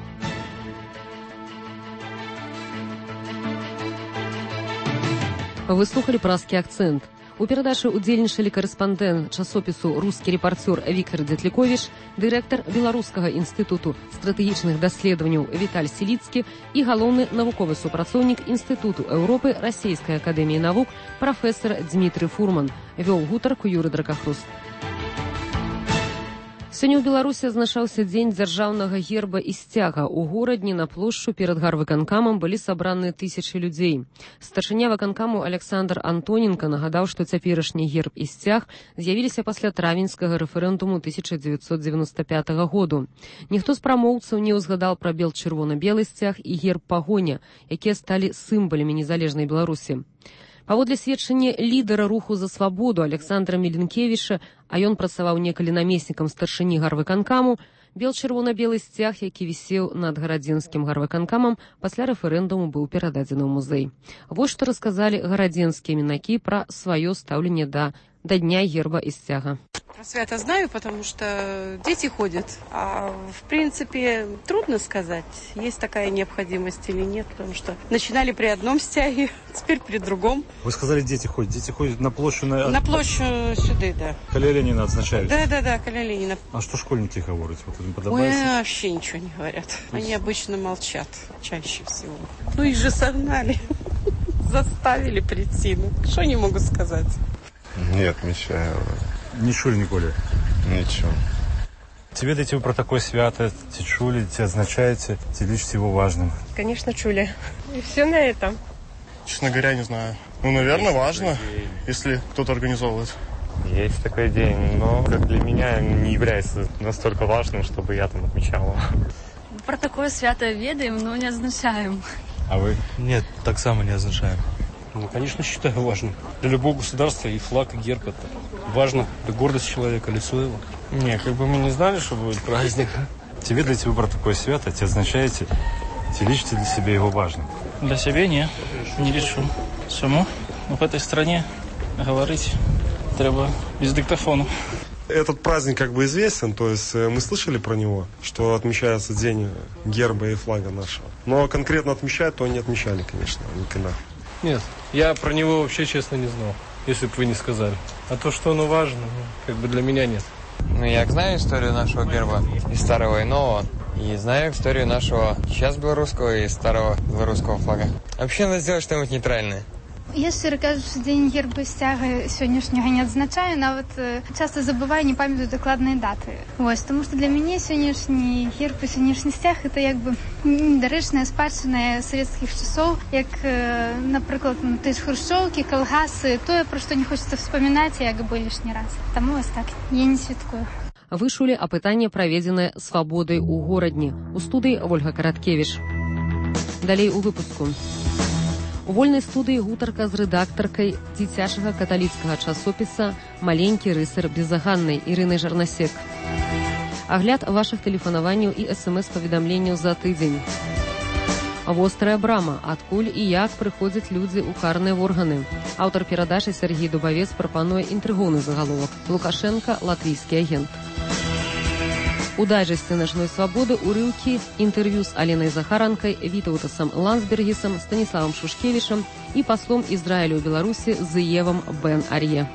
Вы слухали празкі акцэнт. У перадачы удзельнічалі корэспандэнт часопісу «Рускі рэпарцёр» Віктор Дзятліковіч, дырэктар Беларускага інстытуту стратэгічных даследаванняў Віталь Селіцкі і галоўны навуковы супрацоўнік Інстытуту Еўропы Расійскай акадэміі навук прафесар Дмітрый Фурман. Вёў гутарку Юрый Дракахрус. Сёння ў Беларусі адзначаўся дзень дзяржаўнага герба і сцяга. У горадні на плошчу перад гарвыканкамам былі сабраны тысячы людзей. Старшыня выканкаму Александр Антоненко нагадаў, што цяперашні герб і сцяг з'явіліся пасля травеньскага рэферэндуму 1995 году. Ніхто з прамоўцаў не ўзгадаў пра бел-чырвона-белы сцяг і герб пагоня, якія сталі сімвалямі незалежнай Беларусі. Паводле сведчання лідара руху за свабоду Александра Меленкевіча, а ён працаваў некалі намеснікам старшыні гарвыканкаму, бел-чырвона-белы сцяг, які вісеў над гарадзенскім гарвыканкамам, пасля рэферэндуму быў перададзены ў музей. Вось што расказалі гарадзенскія мінакі пра сваё стаўленне да дня герба і сцяга. Про свято знаю, потому что дети ходят. А в принципе трудно сказать, есть такая необходимость или нет, потому что начинали при одном стяге, теперь при другом. Вы сказали, дети ходят. Дети ходят на площадь... На площадь сюда, да. Каля Ленина отзначают? Да, Каля Ленина. А что школьники говорят? Вот им Ой, подобается? вообще ничего не говорят. Они обычно молчат, чаще всего. Ну их же согнали, заставили прийти. Ну, что не могу сказать? Не отмечаю. Ничего, Николя? Ничего. Ці ведаеце вы про такое свято? Ці чули, ці отзначаете, ці лічыце его важным? Конечно, чули. И все на этом. Честно говоря, не знаю. Ну, наверное, важно, если кто-то организовывает. Есть такой день, но как для меня не является настолько важным, чтобы я там отмечал его. Про такое свято ведаем, но не означаем. А вы? Нет, так само не означаем. Ну, конечно, считаю важным. Для любого государства и флаг, и герб это важно. Это гордость человека, лицо его. Не, как бы мы не знали, что будет праздник. Ці ведаеце вы про такое свято, ці азначаеце, ці лічыце для себе его важным? Для себя не лечу. Чему? В этой стране говорить треба без диктофона. Этот праздник как бы известен, то есть мы слышали про него, что отмечается день герба и флага нашего. Но конкретно отмечать, то не отмечали, конечно, никогда. Нет, я про него вообще, честно, не знал, если бы вы не сказали. А то, что оно важно, как бы для меня нет. Ну, я знаю историю нашего герба и старого, и нового. И знаю историю нашего сейчас белорусского и старого белорусского флага. Вообще надо сделать что-нибудь нейтральное. Я, щиро кажучи, День герба і сцяга сённяшняга не адзначаю, нават часто забываю, не памятаю дакладныя даты. Вось, тому што для мяне сённяшні герб і сённяшні сцяг это як бы недарэчная спадчына савецкіх часоў, як, напрыклад, ты ж хрушчоўкі, калгасы, тое, пра што не хочацца вспамінаць, як бы лішні раз. Таму вось так, я не святкую. Вы чулі апытанне, праведзенае свабодай у горадні. У студыі Ольга Караткевіч. Далей у выпуску. У вольнай студыі гутарка з рэдактаркай дзіцячага каталіцкага часопіса «Маленькі рыцар безаганнай» Ірынай Жарнасек. Агляд вашых тэлефанаванняў і СМС-паведамленняў за тыдзень. Вострая брама. Адкуль і як прыходзяць людзі ў карныя органы. Аўтар перадачы Сергій Дубавец прапануе інтрыгоўны загаловак. Лукашенка – латвійскі агент. У дайджэсце «Нажной свабоды» урыўкі інтэрв'ю з Аленай Захаранкай, Вітаўтасам Ландсбергісам, Станіславам Шушкевічам і паслом Ізраілю ў Беларусі Зыевам Бен Ар'е.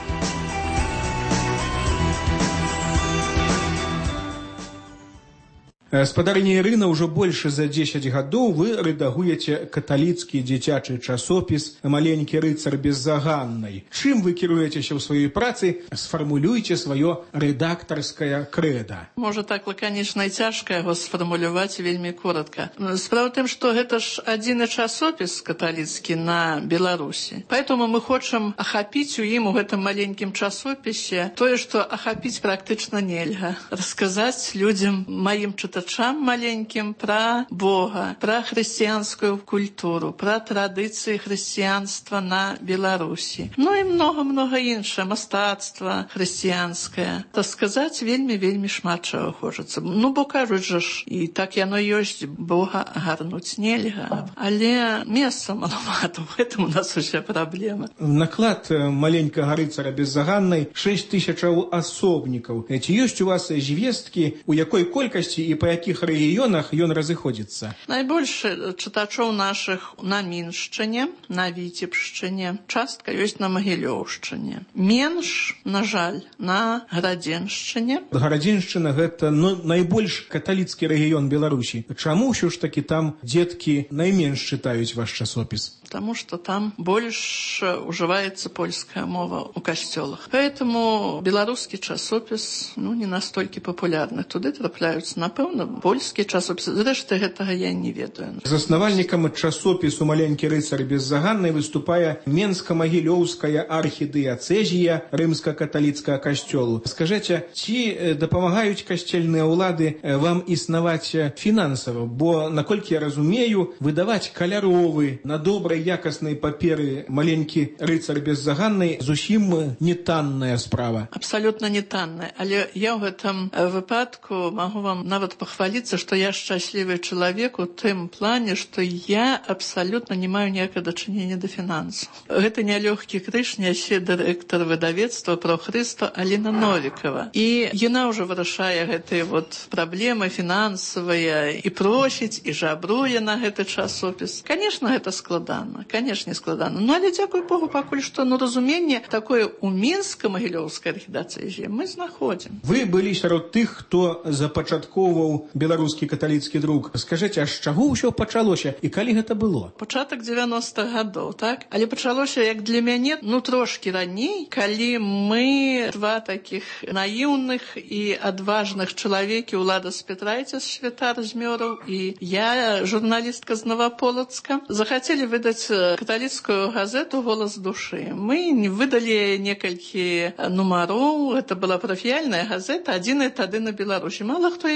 Спадарыня Ірына, ўжо больш за 10 гадоў вы рэдагуеце каталіцкі дзіцячы часопіс «Маленькі рыцар безаганнай». Чым вы кіруецеся ў сваёй працы? Сфармулюйце сваё рэдактарскае крэда. Можа, так лаканічна і цяжка яго сфармуляваць вельмі коротка. Справа ў тым, што гэта ж адзіны часопіс каталіцкі на Беларусі. Поэтому мы хочам ахапіць у ім, у гэтым маленькім часопісе, тое, што ахапіць практычна нельга. Расказаць людзям, маім чытачам маленьким про Бога, про христианскую культуру, про традиции христианства на Беларуси. Ну и много-много іншае, мастацтва христианскае. Так сказаць, вельмі шмат чаго хочацца. Ну, бо кажуць жа ж, і так яно ёсць, Бога агарнуць нельга. Але месца малавато, в этом у нас уся праблема. Наклад маленькага рыцара безаганнай 6000 асобнікаў. Ці ёсць у вас звесткі, у якой колькасці і па якіх рэгіёнах ён разыходзіцца? Найбольш чытачоў нашых на Міншчыне, на Віцебшчыне, частка ёсць на Магілёўшчыне. Менш, на жаль, на Гарадзеншчыне. Гарадзеншчына гэта найбольш каталіцкі рэгіён Беларусі. Чаму ўсё ж такі там дзеткі найменш чытаюць ваш часопіс? Потому что там больше уживается польская мова у касцёлах. Поэтому белорусский часопіс не настолько популярны. Туды трапляюцца, напэўна, польскі часопіс. Зрэшты, гэтага я не ведаю. Заснавальнікам часопісу «Маленькі рыцар безаганнай» выступае Менска-Магілёўская архідыяцэзія рымска-каталіцкага касцёлу. Скажыце, ці дапамагаюць касцельныя ўлады вам існаваць фінансава? Бо, наколькі я разумею, выдаваць каляровы на добрай якаснай паперы «Маленькі рыцар безаганнай» зусім не танная справа. Абсолютно не танная. Але я ў гэтым выпадку могу вам нават похвалиться, что я счастливый человек у тым плане, что я абсолютно не маю ніякага дачынення да фінансаў. Гэта нялёгкі крыж нясе дырэктар выдавецтва «Прохрыста» Аліна Новікова. І яна ўжо вырашае гэтыя праблемы фінансавыя і просіць, і жабруе на гэты часопіс. Конечно, гэта складана. Конечно, складана. Ну, але, дзякуй Богу, пакуль што разуменне такое у Мінска-Магілёўскай архідыяцэзіі мы знаходзім. Вы былі сярод тых, хто запачатковаў беларускі каталіцкі друк. Скажыце, а з чаго ўсё пачалося і калі гэта было? Пачатак 90-х гадоў, так? Але пачалося, як для мяне, трошкі раней, калі мы два такіх наіўных і адважных чалавекі, Улада Спятрайця, святар з Мёраў, і я, журналістка з Новополацка, захацелі выдаць каталіцкую газету «Голас душы». Мы выдалі некалькі нумароў, гэта была парафіяльная газета, адзіная тады на Беларусі. Мала хто і ведаў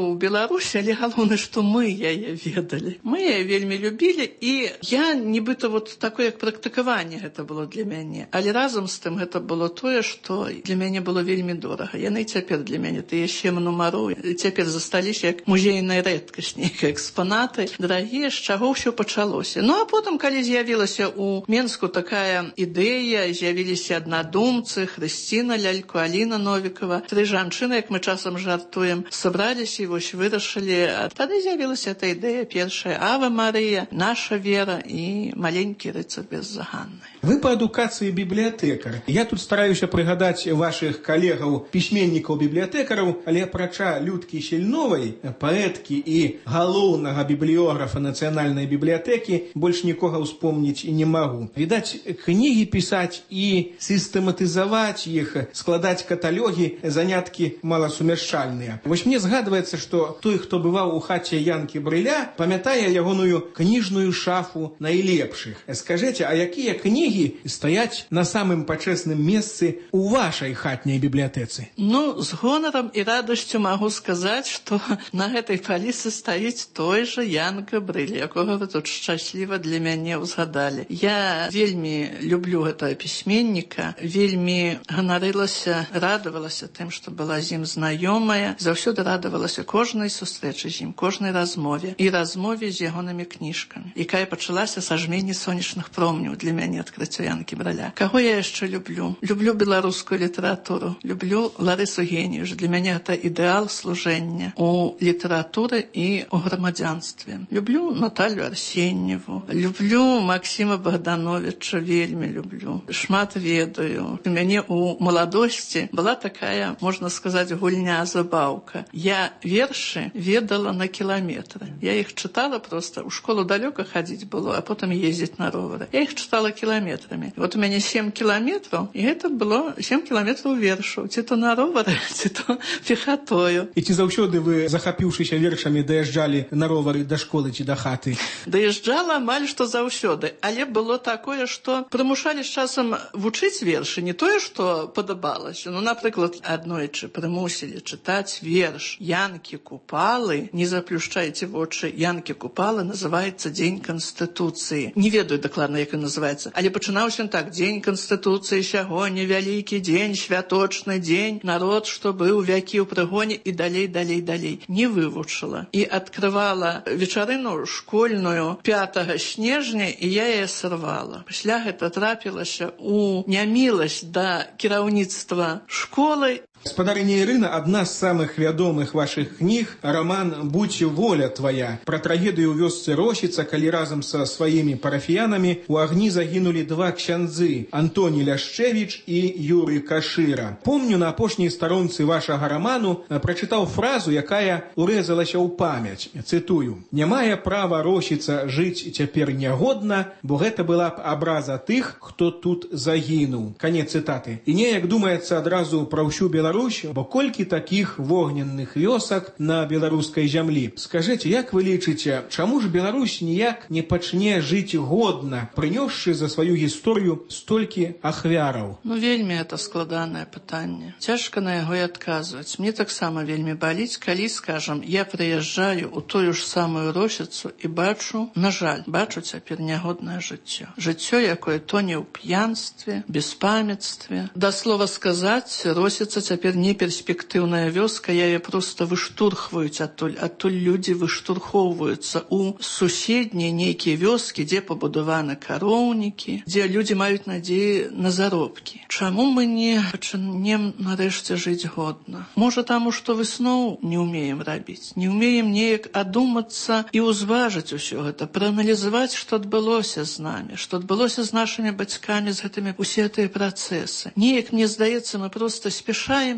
ў Беларусі, але галоўнае, што мы яе ведалі. Мы яе вельмі любілі, і я нібыта вот такое як практыкаванне гэта было для мяне. Але разам з тым гэта было тое, што для мяне было вельмі дорага. Яны цяпер для мяне тыя 7 нумароў цяпер засталіся як музейная рэдкасць, нейкія экспанаты дарагія, з чаго ўсё пачалося. Ну а потым, калі з'явілася ў Менску такая ідэя, з'явіліся аднадумцы, Хрысціна Лялько, Аліна Новікова, 3 жанчыны, як мы часам жартуем, сабраліся і вось вырашылі. А тады з'явілася эта ідэя першая: Ава Марыя, наша вера і маленькі рыцар беззаганны. Вы по адукацыі бібліятэкар. Я тут стараюся прыгадаць вашых калегаў, пісьменнікаў-бібліятэкараў, але апрача Людкі Сельновай, паэткі і галоўнага бібліёграфа Нацыянальнай бібліятэкі, больш нікога ўспомніць і не магу. Відаць, кнігі пісаць і сістэматызаваць іх, складаць каталогі, заняткі маласумяшчальныя. Вось мне згадваецца, што той, хто бываў у хаце Янкі Брыля, памятае ягоную кніжную шафу найлепшых. Скажыце, а якія кнігі стаяць на самым пачэсным месцы ў вашай хатняй бібліятэцы? Ну, з гонарам і радасцю магу сказаць, што на гэтай паліцы стаіць той жа Янка Брыль, якога вы тут шчасліва для мяне ўзгадалі. Я вельмі люблю гэтага пісьменніка, вельмі ганарылася, радавалася тым, што была з ім знаёмая, заўсёды радавалася кожнай сустрэчы з ім, кожнай размове і размове з ягонымі кніжкамі, якая пачалася са жмені сонечных промняў для мяне адкрыццё Янкі Браля. Каго я яшчэ люблю? Люблю беларускую літаратуру, люблю Ларысу Геніюш. Для мяне гэта ідэал служэння у літаратуры і у грамадзянстве. Люблю Наталью Арсеньеву, люблю Максіма Богдановича, вельмі люблю. Шмат ведаю. У мяне у маладосці была такая, можна сказаць, гульня-забаўка. Я вершы ведала на кіламетры. Я іх чытала просто. У школу далёка хадзіць было, а потым ездзіць на ровары. Я іх чытала кіламетрамі. Вот у мяне 7 кіламетраў, і гэта было 7 кіламетраў вершаў. Ці то на ровары, ці то пехатою. І ці заўсёды вы, захапіўшыся вершамі, даязджалі на ровары да школы ці да хаты? Даязджала амаль што заўсёды. Але было такое, што прымушалі з часам вучыць вершы, не тое, што падабалася. Ну, напрыклад, аднойчы прымусілі чытаць верш Янкі Купалы. Не заплюшчайце вочы. Янкі Купалы называецца Дзень Канстытуцыі. Не ведаю дакладна, як ён называецца. Але пачынаўся так: Дзень Канстытуцыі сягоння, вялікі дзень, святочны дзень, народ, што быў вякі ў прыгоне, і далей. Не вывучыла. І адкрывала вечарыну школьную 5 снежня, і я яе сарвала. Пасля гэта трапілася ў няміласць да кіраўніцтва школы. Спадарыня Ірына, адна з самых вядомых вашых кніг — раман «Будь воля твоя», пра трагедыю ў вёсцы Росіца, калі разам са сваімі парафіянамі ў агні загінулі 2 ксяндзы — Антоні Ляшчэвіч і Юрый Кашыра. Помню, на апошняй старонцы вашага раману прачытаў фразу, якая урэзалася ў памяць. Цытую: «Не мае права Росіца жыць цяпер нягодна, бо гэта была б абраза тых, хто тут загінуў». Канец цытаты. І неяк думаецца адразу пра ўсю Беларусь, бо колькі такіх вогненных вёсак на беларускай зямлі. Скажыце, як вы лічыце, чаму ж Беларусь ніяк не пачне жыць годна, прынёсшы за сваю гісторыю столькі ахвяраў? Ну, вельмі это складанае пытанне. Цяжка на яго і адказваць. Мне таксама вельмі баліць, калі, скажам, я прыязджаю ў тую ж самую Росіцу і бачу, на жаль, бачу цяпер нягоднае жыццё. Жыццё, якое тоне ў п'янстве, беспамятстве. Да слова сказаць, Росіца цяпер неперспектыўная вёска, яе проста выштурхваюць адтуль. Адтуль людзі выштурхоўваюцца ў суседнія нейкія вёскі, дзе пабудаваны кароўнікі, дзе людзі маюць надзеі на заробкі. Чаму мы не пачнем нарэшце жыць годна? Можа, таму, што высноў не ўмеем рабіць, не ўмеем неяк адумацца і ўзважыць усё гэта, прааналізаваць, што адбылося з намі, што адбылося з нашымі бацькамі, з гэтымі усе гэтыя працэсы. Неяк, мне здаецца, мы проста спешаемся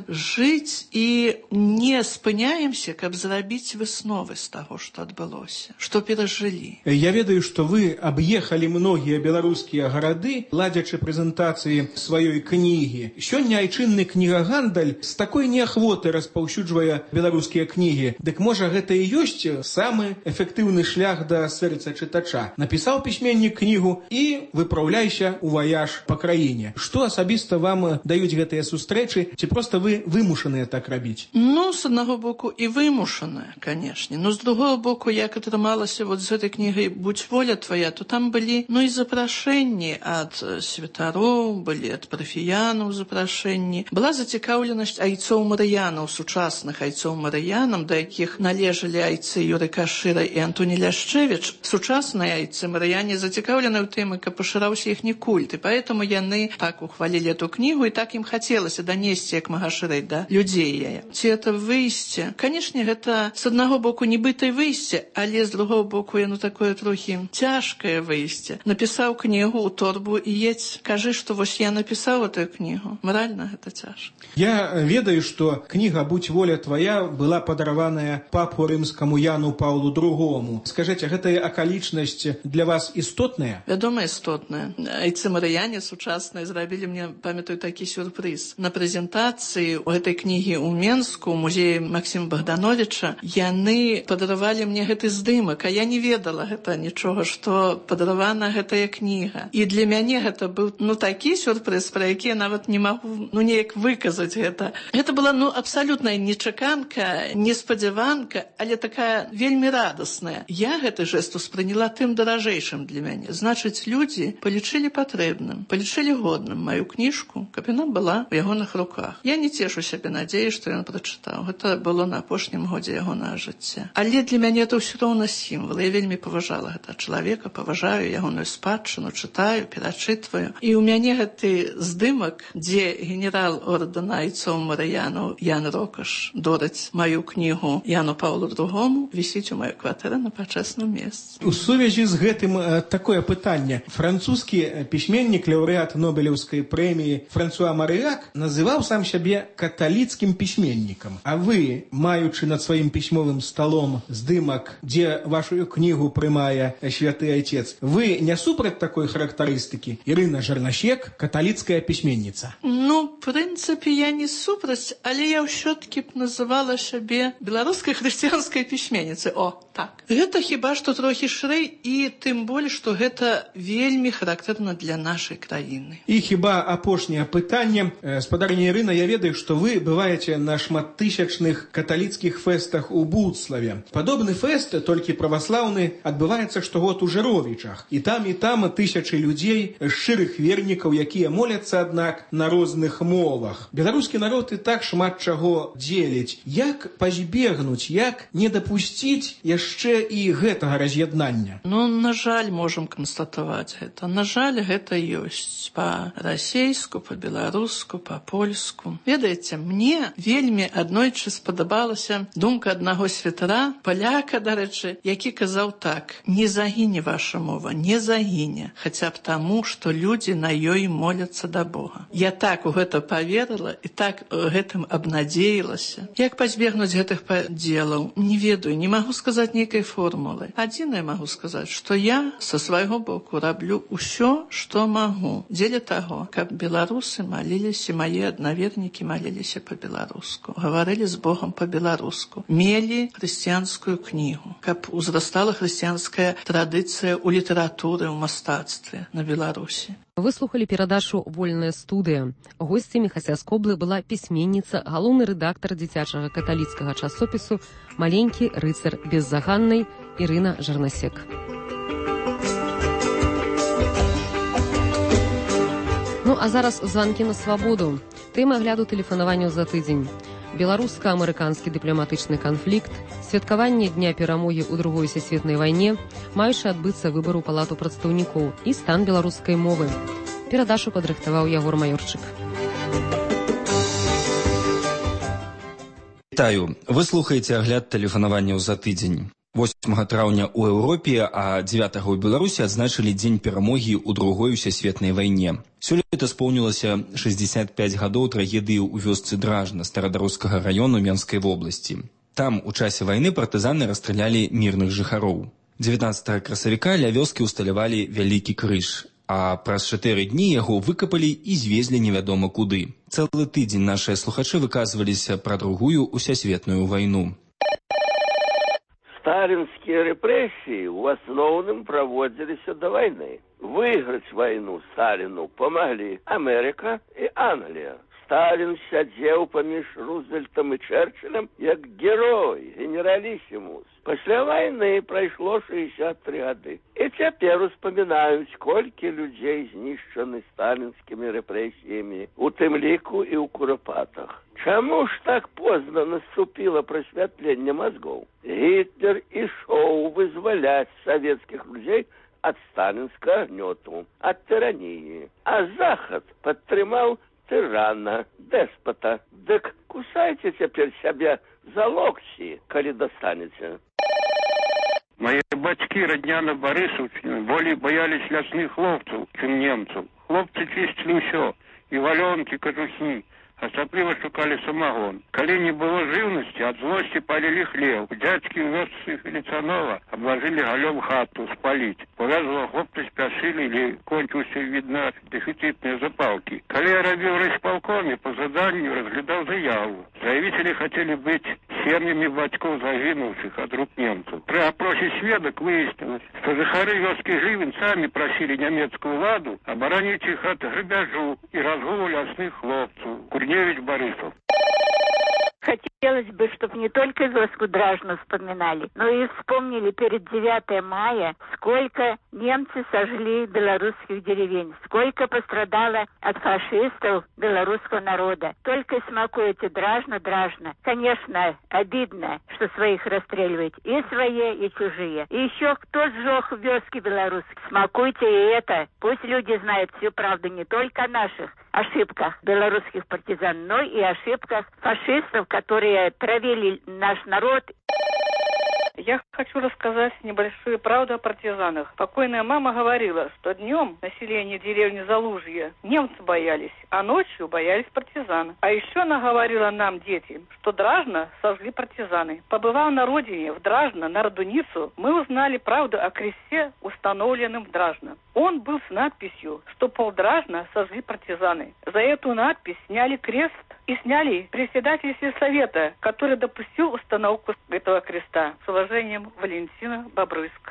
жыць і не спыняемся, каб зрабіць высновы з таго, што адбылося, што перажылі. Я ведаю, што вы аб'ехалі многія беларускія гарады, ладзячы прэзентацыі сваёй кнігі. Сёння айчынны кнігагандаль з такой неахвотай распаўсюджвае беларускія кнігі. Дык можа, гэта і ёсць самы эфектыўны шлях да сэрца чытача. Напісаў пісьменнік кнігу і выпраўляйся ў ваяж па краіне. Што асабіста вам даюць гэтыя сустрэчы? Ці Ці проста вы вымушаныя так рабіць? Ну, з аднаго боку і вымушаныя, канешне. Но з другого боку, як атрымалася вот з гэтай кнігай «Будь воля твоя», то там былі, ну, і запрашэнні ад святароў, былі ад парафіянаў запрашэнні. Была зацікаўленасць айцоў марыянаў, сучасных айцоў марыянам, да якіх належалі айцы Юры Кашыра і Антоні Ляшчэвіч. Сучасныя айцы марыяне зацікаўлены ў тым, каб пашыраўся іхні культ, і поэтому яны так ухвалілі эту кнігу, і так ім хацелася данесці як мага шырэй да людзей яе. Ці это выйсце? Канешне, гэта з аднаго боку нібыта выйсце, але з другого боку яно такое трохі цяжкае выйсце. Напісаў кнігу ў торбу і едзь, кажы, што вось я напісаў эту кнігу. Моральна гэта цяжка. Я ведаю, што кніга «Будь воля твоя» была падараваная папу рымскаму Яну Паўлу II. Скажыце, гэтая акалічнасць для вас істотная? Вядома, істотная. Айцы марыяне сучасныя зрабілі мне, памятаю, такі сюрпрыз. На прэзентацыі ў гэтай кнігі ў Менску, у музеі Максіма Богдановича, яны падаравалі мне гэты здымак, а я не ведала гэта нічога, што падаравана гэтая кніга. І для мяне гэта быў, ну, такі сюрпрыз, пра які я нават не магу, ну, неяк выказаць гэта. Гэта была, ну, абсалютная нечаканка, неспадзяванка, але такая вельмі радасная. Я гэты жэст успрыняла тым даражэйшым для мяне. Значыць, людзі палічылі патрэбным, палічылі годным маю кніжку, каб яна была ў ягоных руках. Я не цешу сябе надзеі, што ён прачытаў. Гэта было на апошнім годзе ягонага жыцця. Але для мяне это ўсё роўна сімвал. Я вельмі паважала гэта чалавека, паважаю ягоную спадчыну, чытаю, перачытваю. І ў мяне гэты здымак, дзе генерал ордэна айцоў марыянаў Ян Рокаш дораць маю кнігу Яну Паўлу II, вісіць у маёй кватэры на пачэсным месцы. У сувязі з гэтым такое пытанне. Французскі пісьменнік, лаўрэат Нобелеўскай прэміі Франсуа Марыяк называў сам сябе каталіцкім пісьменнікам. А вы, маючы над сваім пісьмовым сталом здымак, дзе вашу кнігу прымае святы айцец, вы не супраць такой характарыстыкі? Ірына Жарнасек, каталіцкая пісьменніца. Ну, в прынцыпе, я не супраць, але я ўсё-таки б называла сябе беларускай хрысціянскай пісьменніцай. О, так. Гэта хіба што трохі шырэй, і тым болей, што гэта вельмі характэрна для нашай краіны. І хіба апошняе пытанне. Спадарыня Ірына, я ведаю, што вы бываеце на шматтысячных каталіцкіх фэстах у Буцлаве. Падобны фэст, толькі праваслаўны, адбываецца штогод у Жыровічах. І там тысячы людзей, шчырых вернікаў, якія моляцца, аднак, на розных мовах. Беларускі народ і так шмат чаго дзеліць. Як пазбегнуць, як не дапусціць яшчэ і гэтага раз'яднання? Ну, на жаль, можам канстатаваць гэта. На жаль, гэта ёсць па-расейску, па-беларуску, па-польску. Ведаеце, мне вельмі аднойчы спадабалася думка аднаго святара, паляка, дарэчы, які казаў так: не загіне ваша мова, не загіне, хаця б таму, што людзі на ёй моляцца да Бога. Я так у гэта паверыла і так гэтым абнадзеілася. Як пазбегнуць гэтых падзелаў? Не ведаю, не магу сказаць нейкай формулы. Адзінае магу сказаць, што я са свайго боку раблю ўсё, што магу, дзеля таго, каб беларусы маліліся, мае аднавернікі маліліся па-беларуску, гаварылі з Богам па-беларуску, мелі хрысціянскую кнігу, каб узрастала хрысціянская традыцыя ў літаратуры, ў мастацтве на Беларусі. Вы слухали перадачу «Вольная студыя». Госцямі Хасяскоблы была пісьменніца, галоўны рэдактар дзіцячага каталіцкага часопісу «Маленькі рыцар беззаганнай» Ірына Жарнасек. Ну, а зараз званкі на свабоду. Тэма агляду тэлефанаванняў за тыдзень. Беларуска-амерыканскі дыпламатычны канфлікт, святкаванне Дня перамогі ў Другой сусветнай вайне, маючы адбыцца выбар у Палату прадстаўнікоў і стан беларускай мовы. Перадачу падрыхтаваў Ягор Маёрчык. Вітаю. Вы слухаеце агляд тэлефанаванняў за тыдзень. 8 траўня ў Еўропе, а 9 ў Беларусі адзначылі Дзень перамогі ў Другой сусветнай вайне. Сёлета споўнілася 65 гадоў трагедыі ў вёсцы Дражна старадарускага раёну Менскай вобласці. Там у часе вайны партызаны расстралялі мірных жыхароў. 19 красавіка ля вёскі ўсталявалі вялікі крыж, а праз 4 дні яго выкапалі і звезлі невядома куды. Цэлы тыдзень нашыя слухачы выказваліся пра Другую усесветную вайну. Сталинские репрессии в основном проводились до войны. Выиграть войну Сталину помогли Америка и Англия. Сталин сядзеў паміж Рузвельтом и Черчиллем як герой, генералиссимус. После войны пройшло 63 гады. И теперь успоминают, сколько людей знищены сталинскими репрессиями, у тым ліку и у Куропатах. Чему ж так поздно наступило просветление мозгов? Гитлер ішоў вызволять советских людей от сталинского гнету, от тирании. А Захад подтримал тирана, деспота. Дык кусайте теперь себя за локти, коли достанете. Мои бацькі родня на Барысаўшчыне болей боялись лясных хлопцаў, чым немцаў. Хлопцы чистили ўсё, і валёнкі, кажухі, асабліва шукали самогон. Калі не было жыўнасці, ад злосці палілі хлеб. Дзядзькі ў вёсцы Феліцанова обложили галём хату спаліць. Повязывала хлопцы спяшили или кончился, видно, дефицитные запалки. Калі я рабіў в райисполкоме, по заданию разглядал заяву. Заявители хотели быть семьями батьков загинувших от рук немцев. При опросе сведок выяснилось, что жыхары вёски Живень сами просили немецкую владу оборонить их от грабежу и разгулу лясных хлопцев. Курневич, Борисов. Хотелось бы, чтобы не только вёску Дражну вспоминали, но и вспомнили перед 9 мая, сколько немцы сожгли белорусских деревень, сколько пострадало от фашистов белорусского народа. Только смакуете Дражну. Конечно, обидно, что своих расстреливают, и свои, и чужие. И еще кто сжег вёски белорусских? Смакуйте и это. Пусть люди знают всю правду не только о наших ошибках белорусских партизан, но и ошибках фашистов, которые травили наш народ. Я хочу рассказать небольшую правду о партизанах. Покойная мама говорила, что днем население деревни Залужье немцы боялись, а ночью боялись партизаны. А еще она говорила нам, детям, что Дражно сожгли партизаны. Побывав на родине, в Дражно, на Радуницу, мы узнали правду о кресте, установленном в Дражно. Он был с надписью, что полдражна сожгли партизаны. За эту надпись сняли крест и сняли председателя сельсовета, который допустил установку этого креста. С уважением, Валентина, Бобруйск.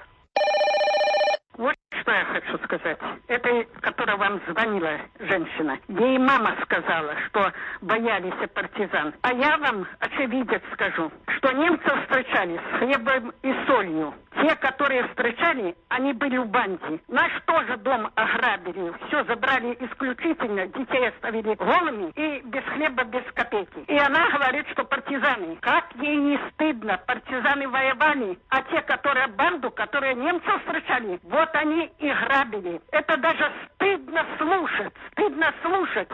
Вот что я хочу сказать. Это, которая вам звонила женщина. Ей мама сказала, что боялись партизан. А я вам, очевидец, скажу, что немцы встречались с хлебом и солью. Те, которые встречали, они были в банде. Наш тоже дом ограбили. Все забрали исключительно. Детей оставили голыми и без хлеба, без копейки. И она говорит, что партизаны. Как ей не стыдно? Партизаны воевали. А те, которые банду, которые немцев встречали, вот они и грабили. Это даже стыдно слушать. Стыдно слушать.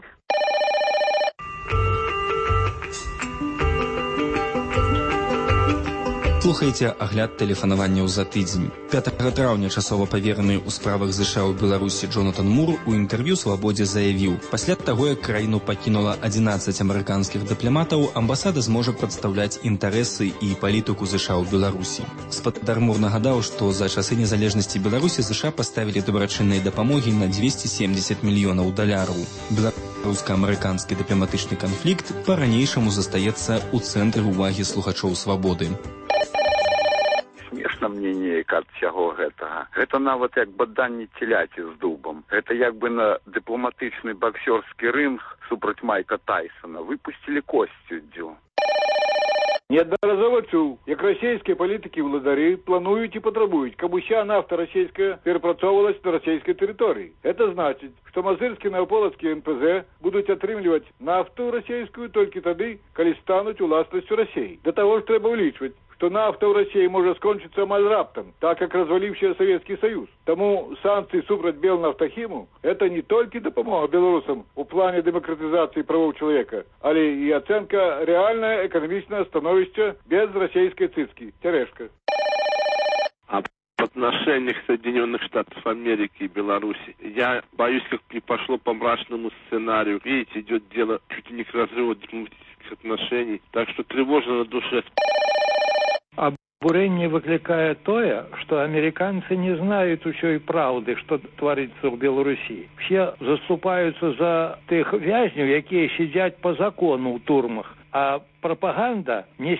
Слухайце агляд тэлефанаванняў за тыдзень. 5 траўня часова павераны ў справах ЗША ў Беларусі Джонатан Мур у інтэрв'ю «Свабодзе» заявіў, пасля таго, як краіну пакінула 11 амерыканскіх дыпламатаў, амбасада зможа прадстаўляць інтарэсы і палітыку ЗША ў Беларусі. Гаспадар Мур нагадаў, што за часы незалежнасці Беларусі ЗША паставілі дабрачыннай дапамогі на $270 мільёнаў. Беларуска-амерыканскі дыпламатычны канфлікт па-ранейшаму застаецца ў цэнтры ўвагі слухачоў «Свабоды». Смешна мне неяк ад всяго гэтага. Гэта нават як баданне теляці з дубам. Гэта як бы на дыпламатычны боксёрскі рынг супраць Майка Тайсона выпусцілі косцю. Неаднаразова чуў, як расійскія палітыкі ўладары плануюць і патрабуюць, каб уся нафта расійская перапрацоўвалась на расійскай тэрыторыі. Это значыць, што мазырскі наваполацкі НПЗ будуць атрымліваць нафту расійскую толькі тады, калі стануць уласнасцю Расіі. Да таго ж трэба ўлічваць, што нафта ў Расіі можа скончыцца амаль раптам, так як разваліўся Савецкі Саюз. Таму санкцыі супраць Белнафтахіму – это не толькі дапамога беларусам у плане дэмакратызацыі правоў чалавека, але і ацэнка рэальнае эканамічнае становішча без расійскай цыцкі. Терешка. В отношениях Соединенных Штатов Америки и Беларуси. Я боюсь, как не пошло по мрачному сценарию. Видите, идет дело чуть ли не к разрыву дипломатических отношений. Так что тревожно на душе. Обурение выкликае тое, что американцы не знают усёй правды, что творится в Беларуси. Все заступаются за тех вязню, якія сидят по закону в турмах. А пропаганда несе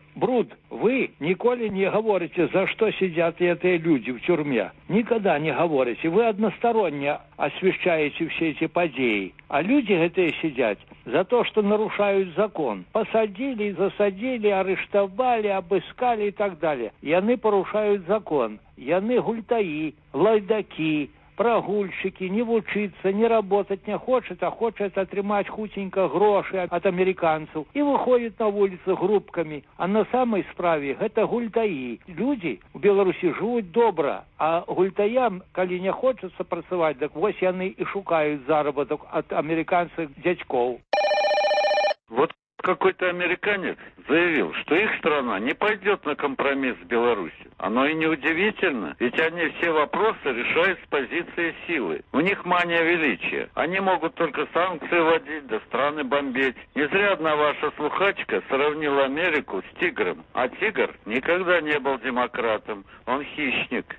бруд. Вы ніколі не говорите, за что сидят эти люди в тюрьме. Никогда не говорите. Вы односторонне освещаете все эти подеи. А люди эти сидят за то, что нарушают закон. Посадили, засадили, арештовали, обыскали и так далее. Яны порушают закон. Яны гультаи, лайдаки, прогульщики, не вучиться, не работать не хочет, а хочет отрымать хутенько гроши от американцев. И выходит на улицы группками. А на самой справе это гультаи. Люди в Беларуси живут добро, а гультаям, коли не хочется працевать, так вот яны и шукают заработок от американцев дядьков. Вот какой-то американец заявил, что их страна не пойдет на компромисс с Беларусью. Оно и не удивительно, ведь они все вопросы решают с позиции силы. У них мания величия. Они могут только санкции вводить, да страны бомбить. Не зря одна ваша слухачка сравнила Америку с тигром. А тигр никогда не был демократом. Он хищник.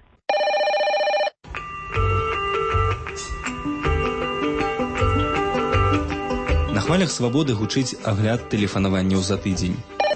На хвалях свободы гучыць агляд тэлефанаванняў за тыдзень.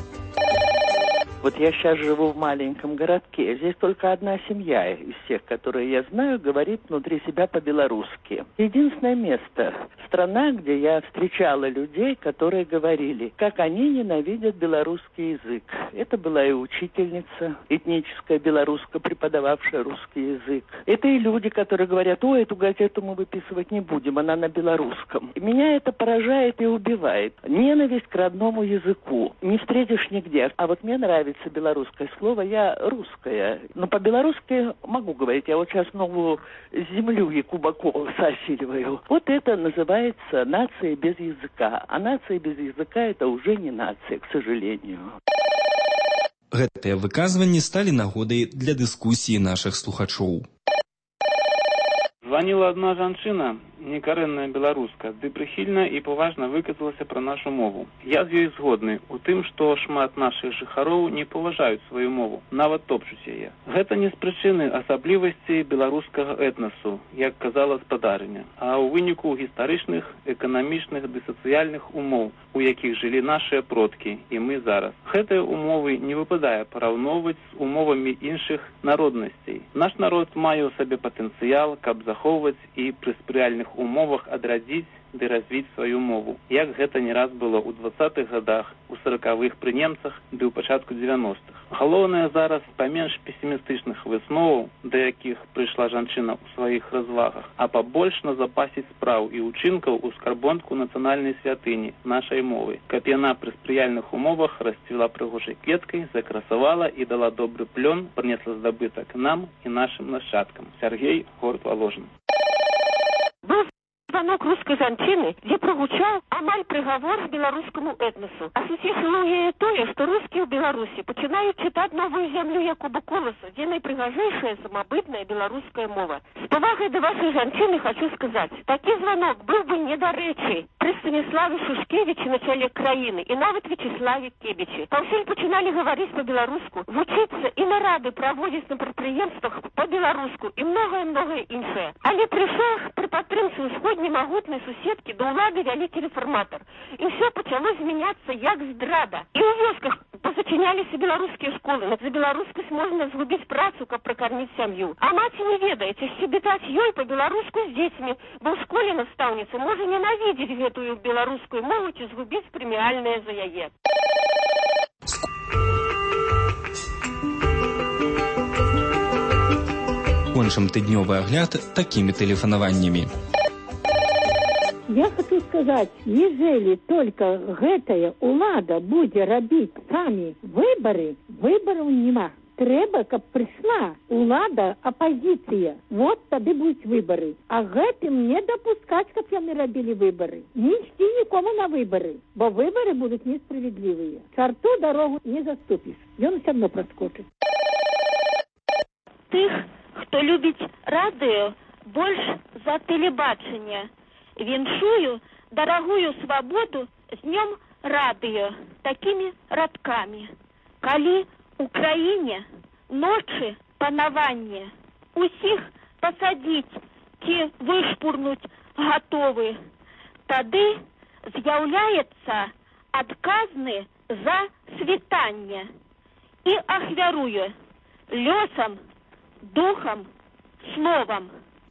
Вот я сейчас живу в маленьком городке. Здесь только одна семья из тех, которые я знаю, говорит внутри себя по-белорусски. Единственное место, страна, где я встречала людей, которые говорили, как они ненавидят белорусский язык. Это была и учительница, этническая белоруска, преподававшая русский язык. Это и люди, которые говорят, ой, эту газету мы выписывать не будем, она на белорусском. И меня это поражает и убивает. Ненависть к родному языку не встретишь нигде. А вот мне нравится белорусское слово, я русская. Но по-белорусски могу говорить. Я вот сейчас новую землю Якубакова осиливаю. Вот это называется нация без языка. А нация без языка это уже не нация, к сожалению. Гэтыя выказванні сталі нагодай для дыскусіі нашых слухачоў. Звонила одна жанчына, некарэнная беларуска, ды прыхільна і паважна выказалася пра нашу мову. Я з ёй згодны у тым, што шмат нашых жыхароў не паважаюць сваю мову, нават топчуць яе. Гэта не з прычыны асаблівасцей беларускага этнасу, як казала спадарыня, а ў выніку гістарычных, эканамічных ды сацыяльных умоў, у якіх жылі нашыя продкі і мы зараз. Гэтыя умовы не выпадае параўноўваць з умовамі іншых народнасцей. Наш народ мае ў сабе патэнцыял, каб захоўваць і пры спрыяльных умовах адрадзіць ды развіць сваю мову. Як гэта не раз было ў 20-х гадах, у 40-х пры немцах ды ў пачатку 90-х. Галоўнае зараз паменш песімістычных высноваў, да якіх прыйшла жанчына ў сваіх развагах, а пабольш назапасіць спраў і ўчынкаў у скарбонку нацыянальнай святыні нашай мовы, каб яна пры спрыяльных умовах расцвіла прыгожай кветкай, закрасавала і дала добры плён, прынесла здабытак нам і нашым нашчадкам. Сергей, город Воложин. Звонок русской жанчыны, где прогучал амаль приговор к белорусскому этносу. А суцешило яе тое, что русские в Беларуси начинают читать новую землю Якуба Колоса, где наипригожейшая самобытная белорусская мова. С повагой до вашей жанчыны хочу сказать, такой звонок был бы недоречий при Станиславе Шушкевиче на челе краины и нават Вячеславе Кебиче. Паўсюль починали говорить по-белоруску, вучиться и нарады проводить на предприемствах по-белоруску и многое-многое иншее. Але пришел при подтрымцы усходней могутной суседки до улады вялікі реформатор. И все почалось меняться як здрада. И у вёсках позачинялись белорусские школы. За белорускость можно згубить працу, каб прокормить семью. А маці не ведае, ці щебетать ёй по-беларуску с детьми, бо в школе наставница может ненавидеть гэтую белорусскую мову, ці згубить премиальное за яе. Кончым тыднёвы агляд такими тэлефанаваннямі. Я хочу сказать, ежели только гэтая улада будет рабіць сами выборы, выборов нема. Трэба, каб пришла улада, оппозиция. Вот тады будут выборы. А гэтым не допускать, каб яны рабілі выборы. Не ісці нікому на выборы, бо выборы будут несправедливые. Чарту дорогу не заступишь. Он все равно проскочит. Тых, кто любит радио, больше за телебачение. Віншую дорогую свободу с днем радио такими радками. Калі Украине ночи панаванне, усіх посадить, ці вышпурнуть готовы, тады з'яўляецца адказны за світанне. и ахвярую лёсам, духом, словом.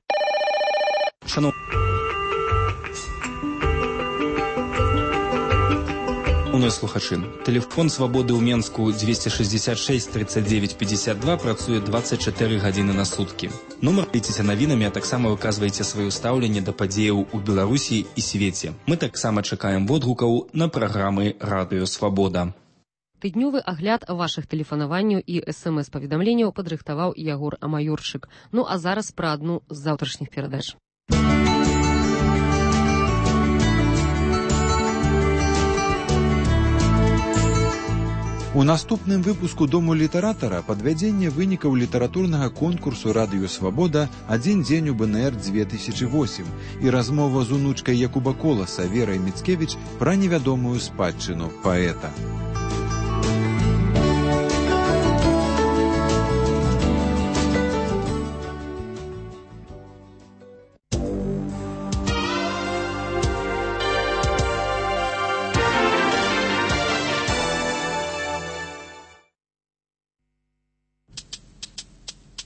Шановні слухачі, телефон «Свободи» у Менску 266 39 52 працуе 24 гадзіны на суткі. Нумар дзяліцеся навінамі, а таксама выказвайце сваё стаўленне да падзеяў у Беларусі і свеце. Мы таксама чакаем водгукаў на праграмы «Радыё Свабода». Тыднёвы агляд вашых тэлефанаванняў і СМС-паведамленняў падрыхтаваў Ягор Амаюрчык. Ну а зараз пра адну з заўтрашніх перадач. У наступным выпуску «Дому літаратара» падвядзенне вынікаў літаратурнага конкурсу «Радыё Свабода» «Адзін дзень у БНР-2008» і размова з унучкай Якуба Коласа Верай Міцкевіч пра невядомую спадчыну паэта.